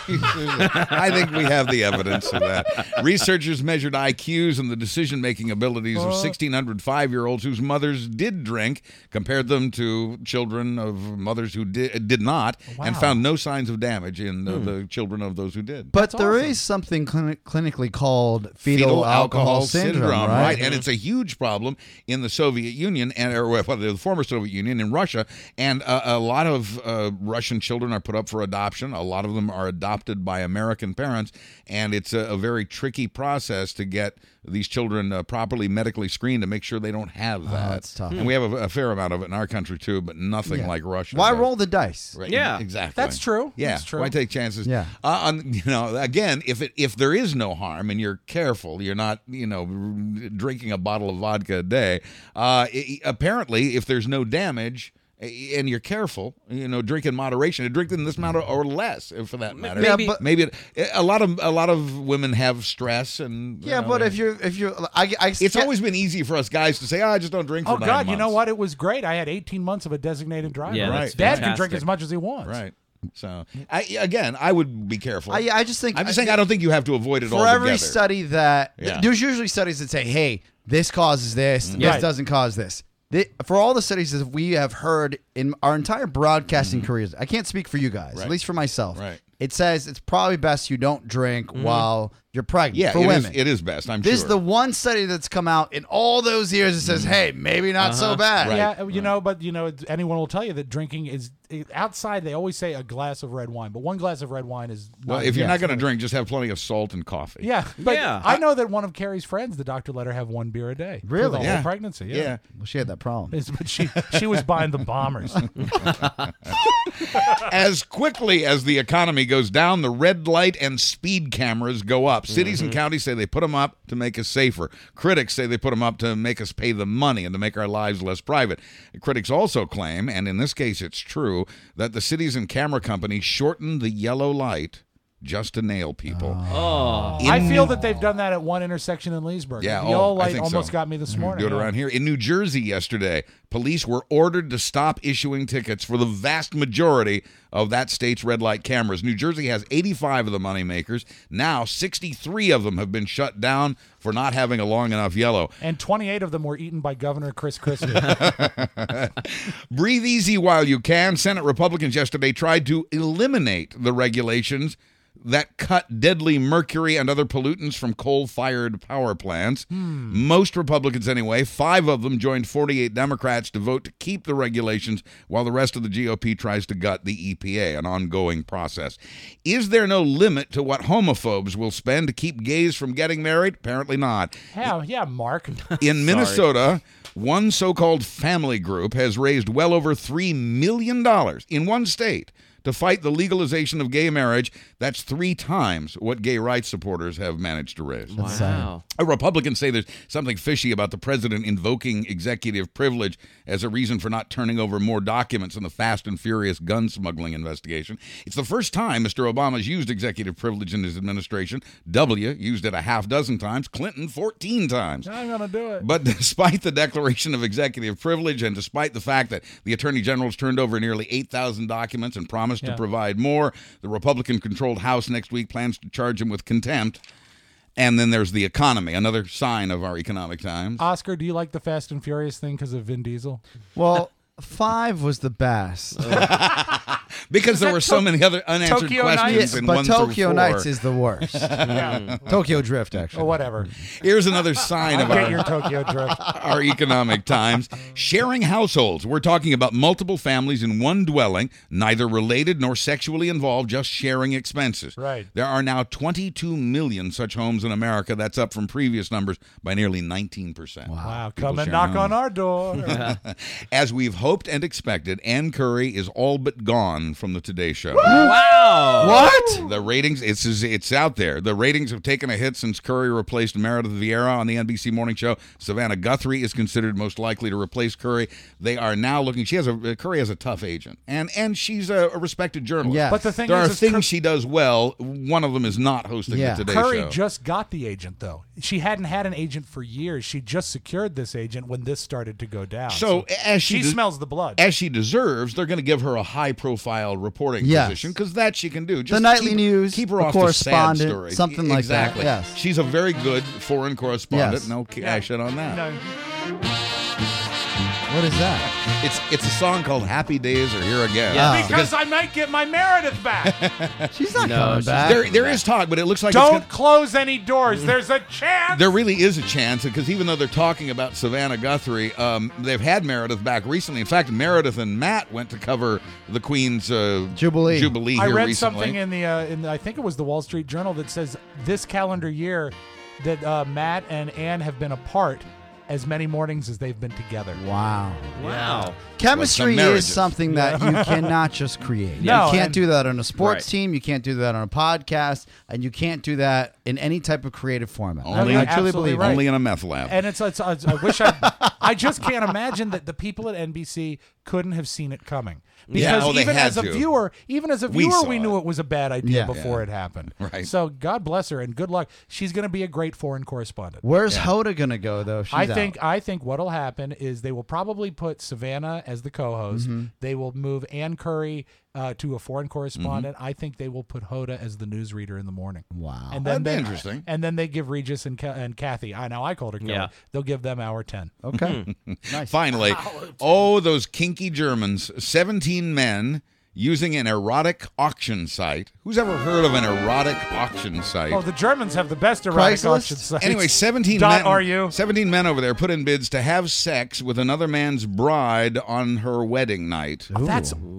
I think we have the evidence of that. Researchers measured I Qs and the decision-making abilities of Uh. sixteen hundred five-year-olds whose mothers did drink, compared them to children of mothers who did, did not, and Wow. found no signs of damage in uh, Hmm. the children of those who did. But there is something clini- clinically called fetal, alcohol, syndrome, right? And it's a huge problem in the Soviet Union and or well, the former Soviet Union in Russia, and uh, a lot of uh, Russian children are put up for adoption. A lot of them are adopted by American parents, and it's a, a very tricky process to get these children uh, properly medically screened to make sure they don't have that. Oh, that's tough. And we have a, a fair amount of it in our country too, but nothing Yeah. like Russia. Why does. roll the dice? Right, Yeah. exactly. That's true. Yeah, That's true. why take chances? Yeah. Uh, on, you know, again, if it if there is no harm and you're careful, you're not, you know, r- drinking a bottle of vodka a day. Uh, i- apparently, if there's no damage eh, and you're careful, you know, drink in moderation. and Drink in this amount or less, if for that matter. Maybe- Yeah, but- maybe it, a lot of a lot of women have stress and you Yeah, know, but they- if you're if you're, I, I it's always been easy for us guys to say, oh, I just don't drink for Oh nine God, you know months." what? It was great. I had eighteen months of a designated driver. Yeah, Right. that's Dad can fantastic. drink as much as he wants. Right. So I, again, I would be careful. I, I just think I'm just saying I don't think you have to avoid it for altogether. every study that Yeah. there's usually studies that say, hey, this causes this, this Right. doesn't cause this. The- for all the studies that we have heard in our entire broadcasting careers, I can't speak for you guys, Right. at least for myself. Right. It says it's probably best you don't drink while you're pregnant. Yeah, for it is- women, it is best. I'm this sure. is the one study that's come out in all those years that says, hey, maybe not so Uh-huh. bad. Right. Yeah, you know, but you know, anyone will tell you that drinking is outside. They always say a glass of red wine, but one glass of red wine is not Well, if you're yeah, not going to it's drink, just have plenty of salt and coffee. Yeah, but Yeah. I know that one of Carrie's friends, the doctor let her have one beer a day. for Really? the Yeah. whole pregnancy. Yeah. Yeah. Well, she had that problem. It's- But she she was buying the bombers. As quickly as the economy goes down, the red light and speed cameras go up. Cities Mm-hmm. and counties say they put them up to make us safer. Critics say they put them up to make us pay the money and to make our lives less private. Critics also claim, and in this case it's true, that the cities and camera companies shorten the yellow light just to nail people. Oh. In I feel New- that they've done that at one intersection in Leesburg. Yeah, the oh, yellow I light think almost so. got me this morning. Do it yeah. around here. In New Jersey yesterday, police were ordered to stop issuing tickets for the vast majority of that state's red light cameras. New Jersey has eighty-five of the moneymakers. Now, sixty-three of them have been shut down for not having a long enough yellow. And twenty-eight of them were eaten by Governor Chris Christie. Breathe easy while you can. Senate Republicans yesterday tried to eliminate the regulations that cut deadly mercury and other pollutants from coal-fired power plants. Hmm. Most Republicans anyway. Five of them joined forty-eight Democrats to vote to keep the regulations, while the rest of the G O P tries to gut the E P A, an ongoing process. Is there no limit to what homophobes will spend to keep gays from getting married? Apparently not. yeah, yeah, Mark. In Minnesota, one so-called family group has raised well over three million dollars in one state to fight the legalization of gay marriage. That's three times what gay rights supporters have managed to raise. Wow. A Republicans say there's something fishy about the president invoking executive privilege as a reason for not turning over more documents in the Fast and Furious gun smuggling investigation. It's the first time Mister Obama's used executive privilege in his administration. W used it a half dozen times. Clinton fourteen times. I'm going to do it. But despite the declaration of executive privilege and despite the fact that the Attorney General's turned over nearly eight thousand documents and promised Yeah. to provide more, the Republican-controlled House next week plans to charge him with contempt. And then there's the economy, another sign of our economic times. Oscar, do you like the Fast and Furious thing because of Vin Diesel? Well, five was the best. Because there that were so To- many other unanswered Tokyo questions Nights? in but one through Tokyo four. Nights is the worst. Yeah. Tokyo Drift, actually. Or whatever. Here's another sign of Get our your Tokyo Drift. our economic times. Sharing households. We're talking about multiple families in one dwelling, neither related nor sexually involved, just sharing expenses. Right. There are now twenty-two million such homes in America. That's up from previous numbers by nearly nineteen percent. Wow, People come and sharing knock homes. on our door. As we've hoped and expected, Ann Curry is all but gone from the Today Show. Wow. What? The ratings, it's it's out there. The ratings have taken a hit since Curry replaced Meredith Vieira on the N B C Morning Show. Savannah Guthrie is considered most likely to replace Curry. They are now looking. She has a Curry has a tough agent, and and she's a, a respected journalist. Yeah. But the thing there is, are is things Cur- she does well. One of them is not hosting Yeah. the Today Curry Show. just got the agent, though. She hadn't had an agent for years. She just secured this agent when this started to go down. So, as she she des- smells the blood. As she deserves, they're going to give her a high-profile reporting Yes. position because that she can do. Just nightly keep, news, keep her a off the sad correspondent, stories. something like that, exactly. yes. She's a very good foreign correspondent. Yes. No cash in on that. No. What is that? It's it's a song called "Happy Days Are Here Again." Yeah. Because I might get my Meredith back. She's not No, coming she's back. There there is talk, but it looks like it's Don't gonna, close any doors. There's a chance. there really is a chance because even though they're talking about Savannah Guthrie, um, they've had Meredith back recently. In fact, Meredith and Matt went to cover the Queen's uh, Jubilee. Jubilee I here read recently. something in the uh, in the, I think it was the Wall Street Journal that says this calendar year that uh, Matt and Ann have been apart as many mornings as they've been together. Wow. Wow. Chemistry Like some is something that you cannot just create. No, you can't and- do that on a sports Right. team. You can't do that on a podcast, and you can't do that in any type of creative format. Only- I, I truly absolutely believe right. that. Only in a meth lab. And it's, it's, it's I wish I I just can't imagine that the people at N B C couldn't have seen it coming. Because Yeah, oh, they even had as a to. viewer, even as a We viewer, saw we, it. knew it was a bad idea Yeah. before Yeah. it happened. Right. So God bless her and good luck. She's going to be a great foreign correspondent. Where's Hoda gonna go though? She's I out. think I think what'll happen is they will probably put Savannah as the co-host. Mm-hmm. They will move Ann Curry uh, to a foreign correspondent. Mm-hmm. I think they will put Hoda as the newsreader in the morning. Wow. And then That'd be they, interesting. And then they give Regis and Ca- and Kathy. I know I called her Kelly. Yeah. They'll give them hour ten. Okay. nice. Finally, oh, those kinky Germans, seventeen men using an erotic auction site. Who's ever heard of an erotic auction site? Oh, the Germans have the best erotic Craigslist? auction sites. Anyway, seventeen Dot men, are you? seventeen men over there put in bids to have sex with another man's bride on her wedding night. That's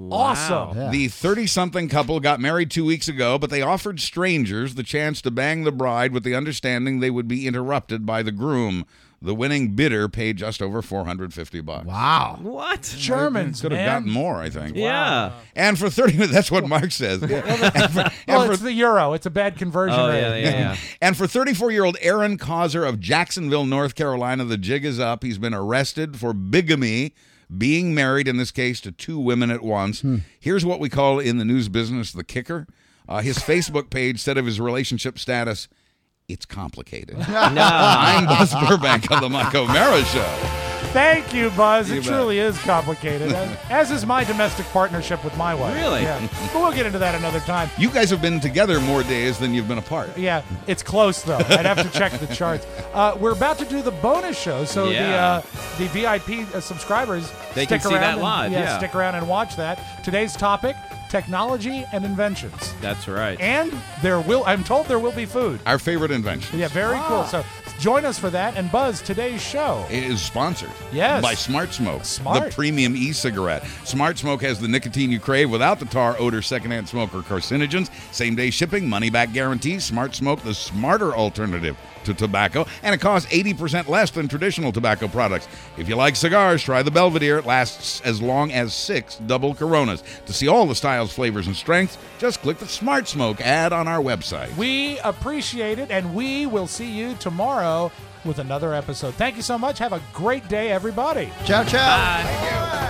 Awesome. Yeah. The thirty-something couple got married two weeks ago, but they offered strangers the chance to bang the bride with the understanding they would be interrupted by the groom. The winning bidder paid just over four hundred fifty bucks. Wow. What? Germans, Could have man. gotten more, I think. Yeah. And for thirty minutes, that's what Mark says. and for, and Well, for- it's the euro. It's a bad conversion Oh, rate. yeah, yeah, yeah. And for thirty-four-year-old Aaron Causer of Jacksonville, North Carolina, the jig is up. He's been arrested for bigamy, being married, in this case, to two women at once. Here's what we call in the news business the kicker. Uh, his Facebook page said of his relationship status, it's complicated. I'm Buzz Burbank on the Mike O'Mara Show. Thank you, Buzz. You it bet. truly is complicated, as, as is my domestic partnership with my wife. Really? Yeah. But we'll get into that another time. You guys have been together more days than you've been apart. Yeah, it's close though. I'd have to check the charts. Uh, we're about to do the bonus show, so the Yeah. uh, the V I P uh, subscribers They stick can see around that and- live, yeah. stick around and watch that. Today's topic: technology and inventions. That's right. And there will, I'm told, there will be food. Our favorite invention. Yeah, very cool. So join us for that. And Buzz, today's show. It is sponsored Yes. by Smart Smoke, Smart. the premium e-cigarette. Smart Smoke has the nicotine you crave without the tar, odor, secondhand smoke, or carcinogens. Same-day shipping, money-back guarantee. Smart Smoke, the smarter alternative to tobacco, and it costs eighty percent less than traditional tobacco products. If you like cigars, try the Belvedere. It lasts as long as six double Coronas. To see all the styles, flavors, and strengths, just click the Smart Smoke ad on our website. We appreciate it, and we will see you tomorrow with another episode. Thank you so much. Have a great day, everybody. Ciao, ciao. Bye.